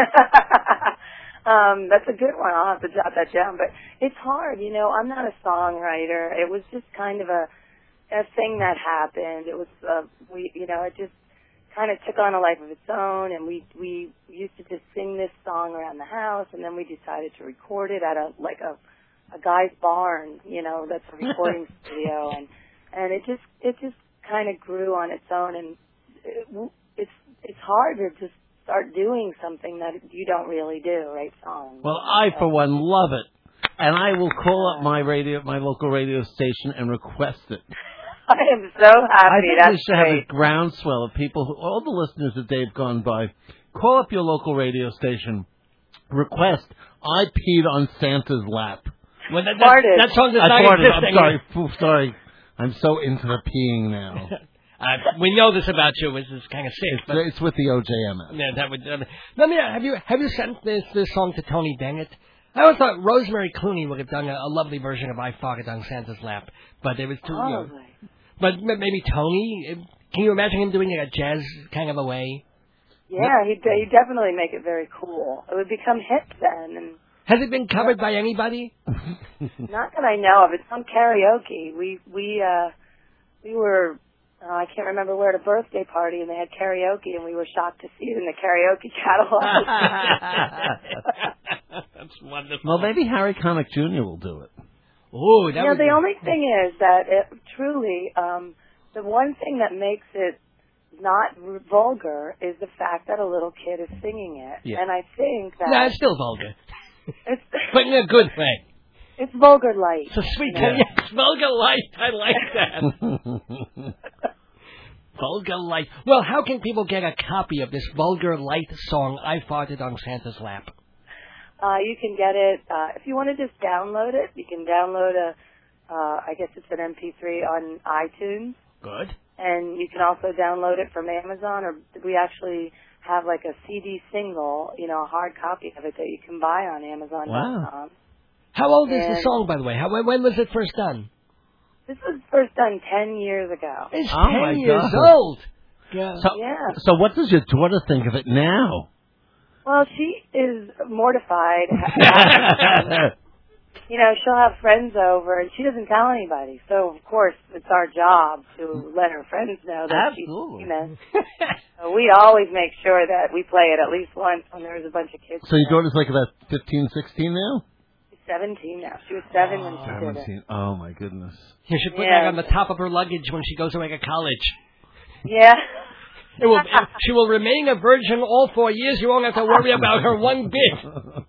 That's a good one. I'll have to jot that down. But it's hard, you know. I'm not a songwriter. It was just kind of a thing that happened. It was it just kind of took on a life of its own, and we used to just sing this song around the house, and then we decided to record it at a guy's barn, you know, that's a recording studio, and it just kind of grew on its own, and it's hard to just start doing something that you don't really do, write songs. Well, I for one love it, and I will call up my local radio station and request it. I am so happy. I think we should have a groundswell of people, all the listeners that Dave Gone By, call up your local radio station, request I Peed on Santa's Lap. Well, that song does not exist. I'm sorry. I'm so into the peeing now. We know this about you. This is kind of safe. But it's with the OJMS. Yeah, that would. Let me. Have you sent this song to Tony Bennett? I always thought Rosemary Clooney would have done a lovely version of I Farted on Santa's Lap, but it was too. But maybe Tony. Can you imagine him doing it a jazz kind of a way? Yeah, he'd definitely make it very cool. It would become hip then. And has it been covered by anybody? Not that I know of. It's on karaoke. We were, I can't remember where, at a birthday party, and they had karaoke, and we were shocked to see it in the karaoke catalog. That's wonderful. Well, maybe Harry Connick Jr. will do it. Oh, that would the be... only thing is that truly, the one thing that makes it not vulgar is the fact that a little kid is singing it. Yeah. And I think that... No, it's still vulgar. It's, But in a good way. It's vulgar light. It's a sweet thing. Yes, vulgar light. I like that. Vulgar light. Well, how can people get a copy of this vulgar light song, I Farted on Santa's Lap? You can get it, if you want to just download it, you can download I guess it's an MP3 on iTunes. Good. And you can also download it from Amazon, or we actually have like a CD single, a hard copy of it that you can buy on Amazon.com. Wow. How old is the song, by the way? When was it first done? This was first done 10 years ago. It's Oh 10 my years God. old. Yeah. So what does your daughter think of it now? Well, she is mortified. She'll have friends over, and she doesn't tell anybody. So, of course, it's our job to let her friends know that Absolutely. So we always make sure that we play it at least once when there's a bunch of kids. So your daughter's like about 15, 16 now? She's 17 now. She was 7 when she did it. 17. Oh, my goodness. You should put that on the top of her luggage when she goes away to college. Yeah. She will remain a virgin all 4 years. You won't have to worry about her one bit.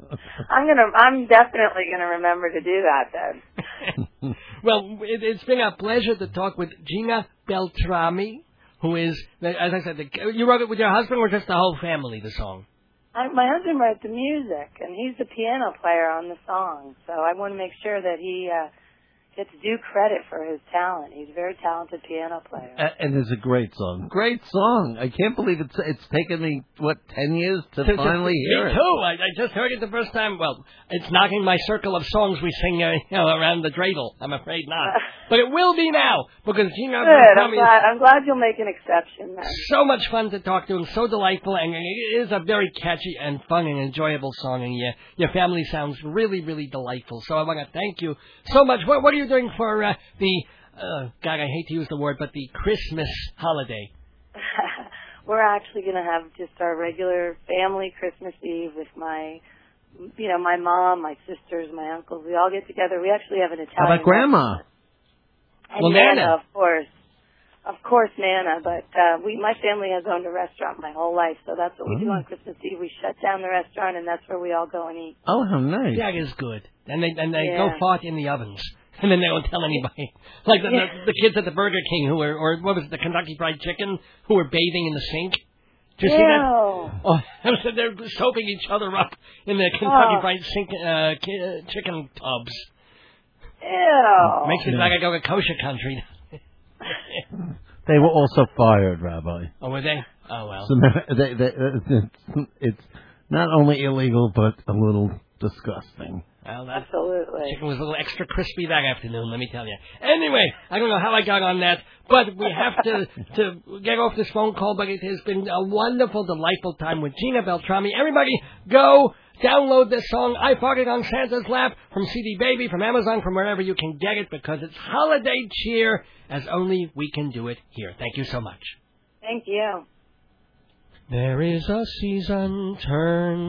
I'm definitely gonna remember to do that then. Well, it's been a pleasure to talk with Gina Beltrami, who is, as I said, you wrote it with your husband or just the whole family, the song? My husband wrote the music, and he's the piano player on the song, so I want to make sure that he gets due credit for his talent. He's a very talented piano player. And it's a great song. Great song. I can't believe it's taken me, 10 years to finally hear it. Me too. I just heard it the first time. Well, it's not in my circle of songs we sing around the dreidel. I'm afraid not. But it will be now, because Gina Good. I'm glad you'll make an exception then. So much fun to talk to and so delightful, and it is a very catchy and fun and enjoyable song, and your family sounds really, really delightful. So I want to thank you so much. What are you doing for the, God, I hate to use the word, but the Christmas holiday? We're actually going to have just our regular family Christmas Eve with my mom, my sisters, my uncles. We all get together. We actually have an Italian How about Grandma? And Nana, of course. Of course, Nana. But my family has owned a restaurant my whole life, so that's what we do on Christmas Eve. We shut down the restaurant, and that's where we all go and eat. Oh, how nice. That is good. And they go fart in the ovens. And then they don't tell anybody. Like the kids at the Burger King or what was it, the Kentucky Fried Chicken, who were bathing in the sink. Did you see that? Oh, they're soaping each other up in the Kentucky Fried Chicken tubs. Ew. Makes me like I go to kosher country. They were also fired, Rabbi. Oh, were they? Oh, well. So it's not only illegal, but a little disgusting. Well, absolutely. Chicken was a little extra crispy that afternoon, let me tell you. Anyway, I don't know how I got on that, but we have to get off this phone call, but it has been a wonderful, delightful time with Gina Beltrami. Everybody, go download this song, I Farted on Santa's Lap, from CD Baby, from Amazon, from wherever you can get it, because it's holiday cheer as only we can do it here. Thank you so much. Thank you. There is a season, turn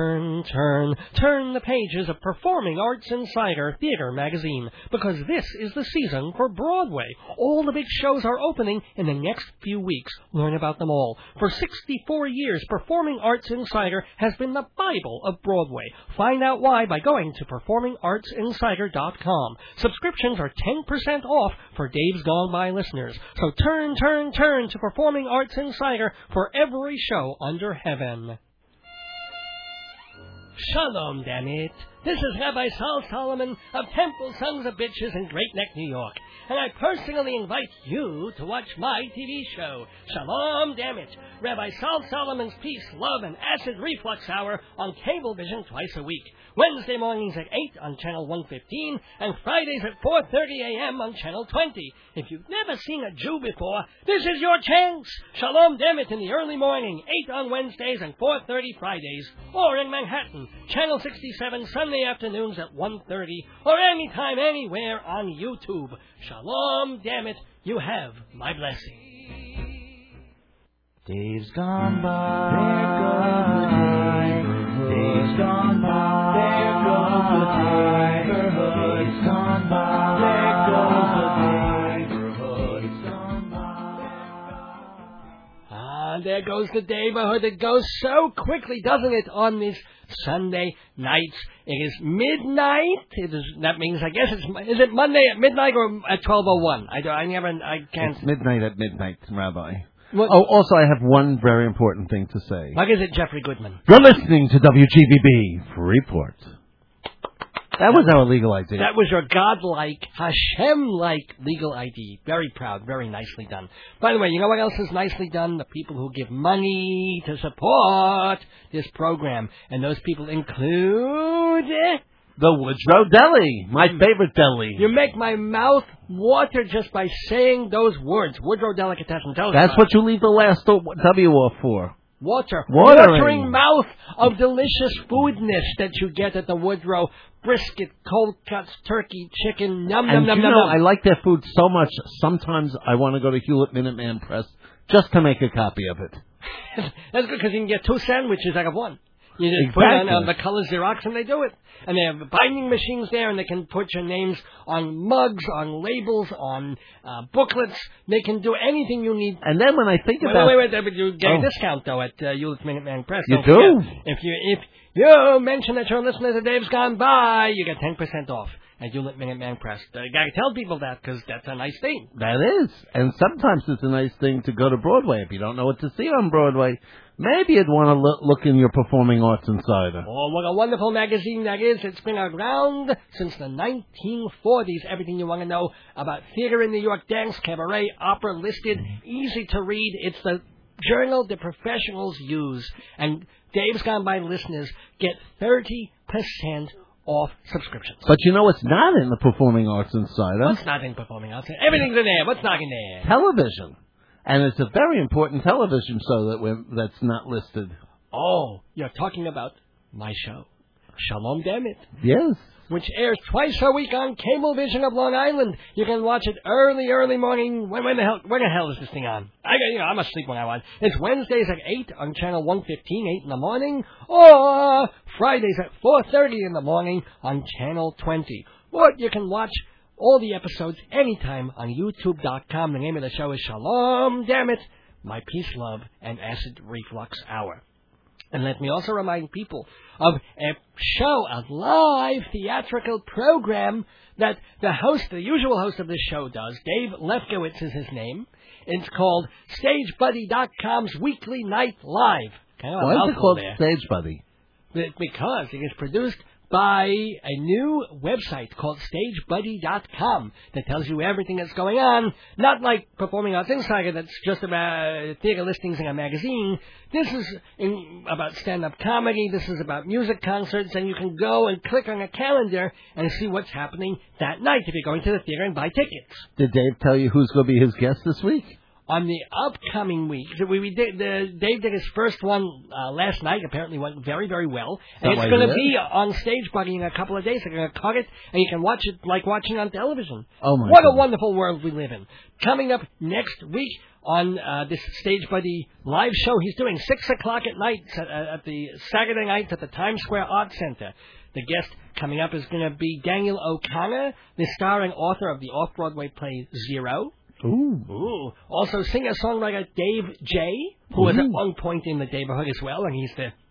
the pages of Performing Arts Insider Theater magazine, because this is the season for Broadway. All the big shows are opening in the next few weeks. Learn about them all. For 64 years, Performing Arts Insider has been the Bible of Broadway. Find out why by going to performingartsinsider.com. Subscriptions are 10% off for Dave's Gone By listeners. So turn to Performing Arts Insider for every show under heaven. Shalom, damn it. This is Rabbi Saul Solomon of Temple Sons of Bitches in Great Neck, New York. and I personally invite you to watch my TV show, Shalom Dammit, Rabbi Sal Solomon's Peace, Love, and Acid Reflux Hour on Cablevision twice a week. Wednesday mornings at 8 on Channel 115, and Fridays at 4:30 a.m. on Channel 20. If you've never seen a Jew before, this is your chance. Shalom Dammit in the early morning, 8 on Wednesdays and 4:30 Fridays. Or in Manhattan, Channel 67 Sunday afternoons at 1:30, or anytime, anywhere on YouTube. Shalom Dammit, you have my blessing. Days gone by, there goes the neighborhood. Days gone by, there goes the neighborhood. Days gone by, there goes the neighborhood. Days gone by. Ah, there goes the neighborhood. It goes so quickly, doesn't it, on this Sunday nights? It is midnight. That means, I guess is it Monday at midnight or at 12:01? I can't. It's midnight at midnight, Rabbi. What? Oh, also, I have one very important thing to say. What is it, Jeffrey Goodman? You're listening to WGBB Freeport. That was our legal ID. That was your godlike, Hashem-like legal ID. Very proud, very nicely done. By the way, you know what else is nicely done? The people who give money to support this program. And those people include... the Woodrow Deli, my favorite deli. You make my mouth water just by saying those words. Woodrow Delicatessen. Tell us That's about what you leave the last W off for. Water. Watering. Watering mouth of delicious foodness that you get at the Woodrow. Brisket, cold cuts, turkey, chicken, yum, And yum, you yum, know, yum. I like their food so much, sometimes I want to go to Hewlett Minuteman Press just to make a copy of it. That's good because you can get 2 sandwiches out of one. You just put it on the color Xerox and they do it. And they have binding machines there and they can put your names on mugs, on labels, on booklets. They can do anything you need. And then when I think about... Wait, but you get a discount, though, at Hewlett Minuteman Press. You Don't do? forget. If you mention that you're listening to Dave's Gone By, you get 10% off at Hewlett Minuteman Press. You got to tell people that because that's a nice thing. That is. And sometimes it's a nice thing to go to Broadway. If you don't know what to see on Broadway, maybe you'd want to look in your Performing Arts Insider. Oh, what a wonderful magazine that is. It's been around since the 1940s. Everything you want to know about theater in New York, dance, cabaret, opera, listed, easy to read. It's the journal the professionals use. And Dave's Gone By listeners get 30% off subscriptions. But you know what's not in the Performing Arts Insider? What's not in Performing Arts? Everything's in there. What's not in there? Television. And it's a very important television show that's not listed. Oh, you're talking about my show, Shalom Dammit. Yes. Which airs twice a week on Cablevision of Long Island. You can watch it early morning. When the hell is this thing on? I'm asleep when I watch. It's Wednesdays at 8 on Channel 115, 8 in the morning, or Fridays at 4:30 in the morning on Channel 20. Or you can watch all the episodes anytime on YouTube.com. The name of the show is Shalom Dammit, My Peace, Love, and Acid Reflux Hour. And let me also remind people of a show, a live theatrical program that the usual host of this show does. Dave Lefkowitz is his name. It's called StageBuddy.com's Weekly Night Live. Why is it called Stage Buddy? Because it is produced by a new website called StageBuddy.com that tells you everything that's going on. Not like Performing Arts Insider that's just about theater listings in a magazine. This is about stand-up comedy. This is about music concerts. And you can go and click on a calendar and see what's happening that night if you're going to the theater and buy tickets. Did Dave tell you who's going to be his guest this week? On the upcoming week, Dave did his first one last night. Apparently went very, very well. And it's going to be on Stage Buddy in a couple of days. They're going to cut it, and you can watch it like watching on television. Oh my! What a wonderful world we live in. Coming up next week on this Stage Buddy live show, he's doing 6 o'clock at night at the Saturday nights at the Times Square Arts Center. The guest coming up is going to be Daniel O'Connor, the star and author of the off-Broadway play Zero. Ooh. Also, singer-songwriter Dave J., who was at one point in the neighborhood as well, and he's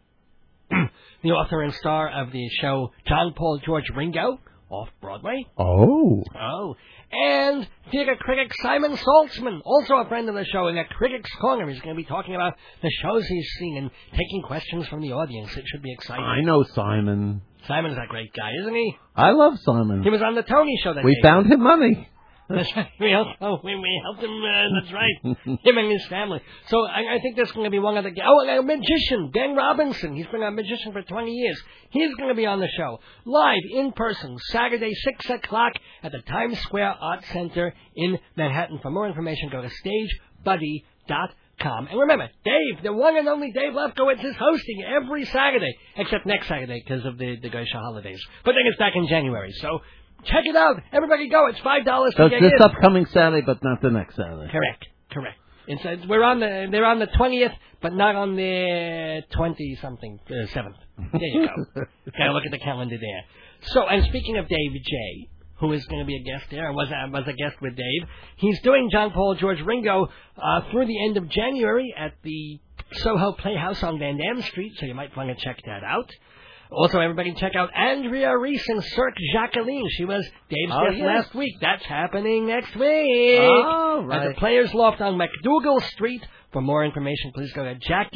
the author and star of the show John Paul George Ringo, off-Broadway. Oh. And theater critic Simon Saltzman, also a friend of the show, in a Critics' Corner. He's going to be talking about the shows he's seen and taking questions from the audience. It should be exciting. I know Simon. Simon's a great guy, isn't he? I love Simon. He was on the Tony Show that We day. found him money. That's right. We helped him. That's right. Him and his family. So I think there's going to be one other guy. Oh, a magician, Ben Robinson. He's been a magician for 20 years. He's going to be on the show live in person Saturday 6 o'clock at the Times Square Art Center in Manhattan. For more information, go to StageBuddy.com. And remember, Dave, the one and only Dave Lefkowitz, is hosting every Saturday, except next Saturday because of the Geisha holidays. But then it's back in January, so check it out. Everybody go. It's $5 So to get it's this in. upcoming Saturday, but not the next Saturday. Correct. They're on the 20th, but not on the 20-something, 7th. There you go. Gotta look at the calendar there. So, and speaking of Dave J., who is going to be a guest there, was a guest with Dave, he's doing John Paul George Ringo through the end of January at the Soho Playhouse on Van Dam Street, so you might want to check that out. Also, everybody check out Andrea Reese and Cirque Jacqueline. She was Dave's guest last week. That's happening next week. Oh, right. At the Players Loft on MacDougall Street. For more information, please go to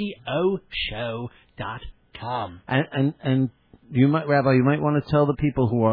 JackieOShow.com. And you might, Rabbi, you might want to tell the people who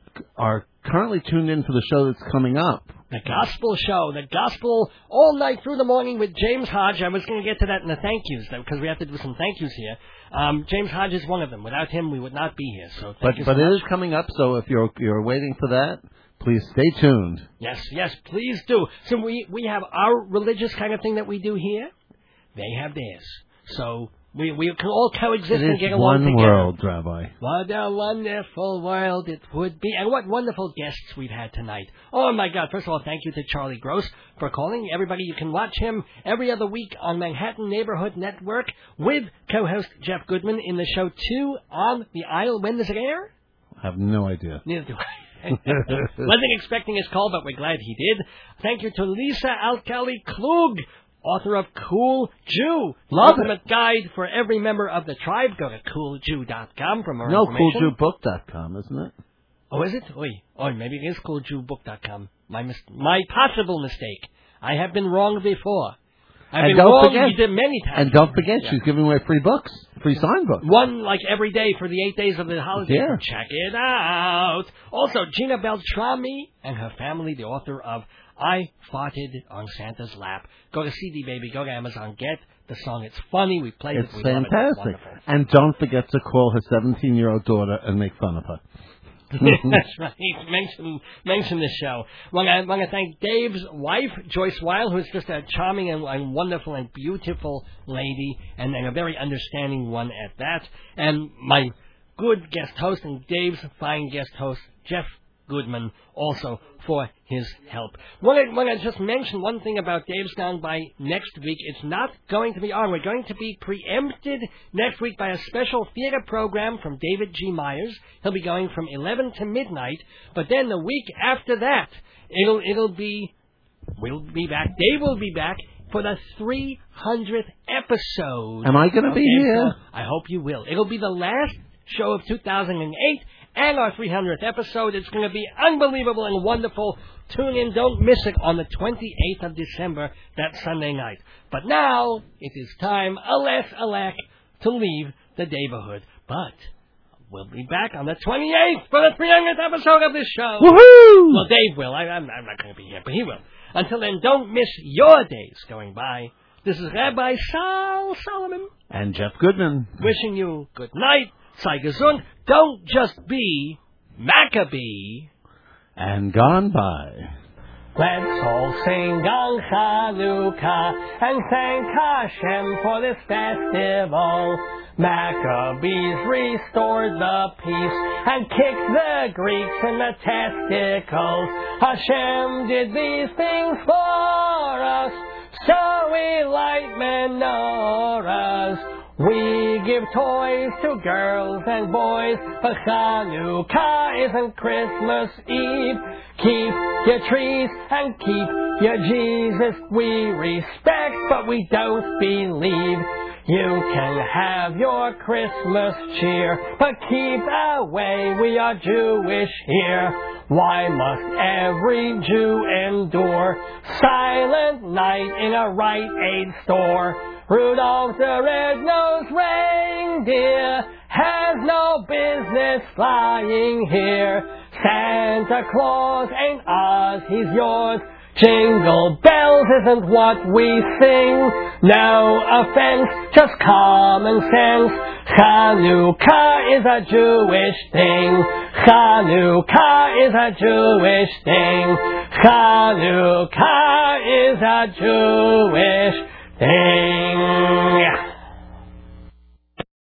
are currently tuned in for the show that's coming up. The Gospel Show. The Gospel all night through the morning with James Hodge. I was going to get to that in the thank yous, because we have to do some thank yous here. James Hodge is one of them. Without him, we would not be here. So thank you so much. It is coming up, so if you're waiting for that, please stay tuned. Yes, please do. So we have our religious kind of thing that we do here. They have theirs. So we can all coexist and get along together. One world, Rabbi. What a wonderful world it would be. And what wonderful guests we've had tonight. Oh, my God. First of all, thank you to Charlie Gross for calling. Everybody, you can watch him every other week on Manhattan Neighborhood Network with co-host Jeff Goodman in the show 2 on the Isle. When does it air? I have no idea. Neither do I. Wasn't expecting his call, but we're glad he did. Thank you to Lisa Alkali Klug, author of Cool Jew, ultimate guide for every member of the tribe. Go to cooljew.com for more information. No, cooljewbook.com, isn't it? Oh, is it? Oh, maybe it is cooljewbook.com. My possible mistake. I have been wrong before. I've been wrong many times. And don't forget, she's giving away free books, free signed books. One like every day for the 8 days of the holiday. Yeah. Check it out. Also, Gina Beltrami and her family, the author of I Farted on Santa's Lap. Go to CD Baby, go to Amazon, get the song. It's funny. We played it's it. We fantastic. Love it. It's wonderful. And don't forget to call her 17-year-old daughter and make fun of her. That's right. Mention the show. I want to thank Dave's wife, Joyce Weil, who's just a charming and wonderful and beautiful lady, and a very understanding one at that. And my good guest host and Dave's fine guest host, Jeff Goodman, also for his help. Want to just mention one thing about Dave's Gone By next week. It's not going to be on. We're going to be preempted next week by a special theater program from David G. Myers. He'll be going from 11 to midnight. But then the week after that, we'll be back. Dave will be back for the 300th episode. Am I going to be here? I hope you will. It'll be the last show of 2008. And our 300th episode. It's going to be unbelievable and wonderful. Tune in. Don't miss it on the 28th of December, that Sunday night. But now it is time, alack, to leave the neighborhood. But we'll be back on the 28th for the 300th episode of this show. Woohoo! Well, Dave will. I'm not going to be here, but he will. Until then, don't miss your days going by. This is Rabbi Sal Solomon. And Jeff Goodman. Wishing you good night. Sei gesund. Don't just be Maccabee. And gone by. Let's all sing Gal Chanukah and thank Hashem for this festival. Maccabees restored the peace and kicked the Greeks in the testicles. Hashem did these things for us, so we light menorahs. We give toys to girls and boys, but Chanukah isn't Christmas Eve. Keep your trees and keep your Jesus. We respect, but we don't believe. You can have your Christmas cheer, but keep away, we are Jewish here. Why must every Jew endure silent night in a Rite Aid store? Rudolph the red-nosed reindeer has no business flying here. Santa Claus ain't ours, he's yours. Jingle bells isn't what we sing. No offense, just common sense. Chanukah is a Jewish thing. Chanukah is a Jewish thing. Chanukah is a Jewish thing.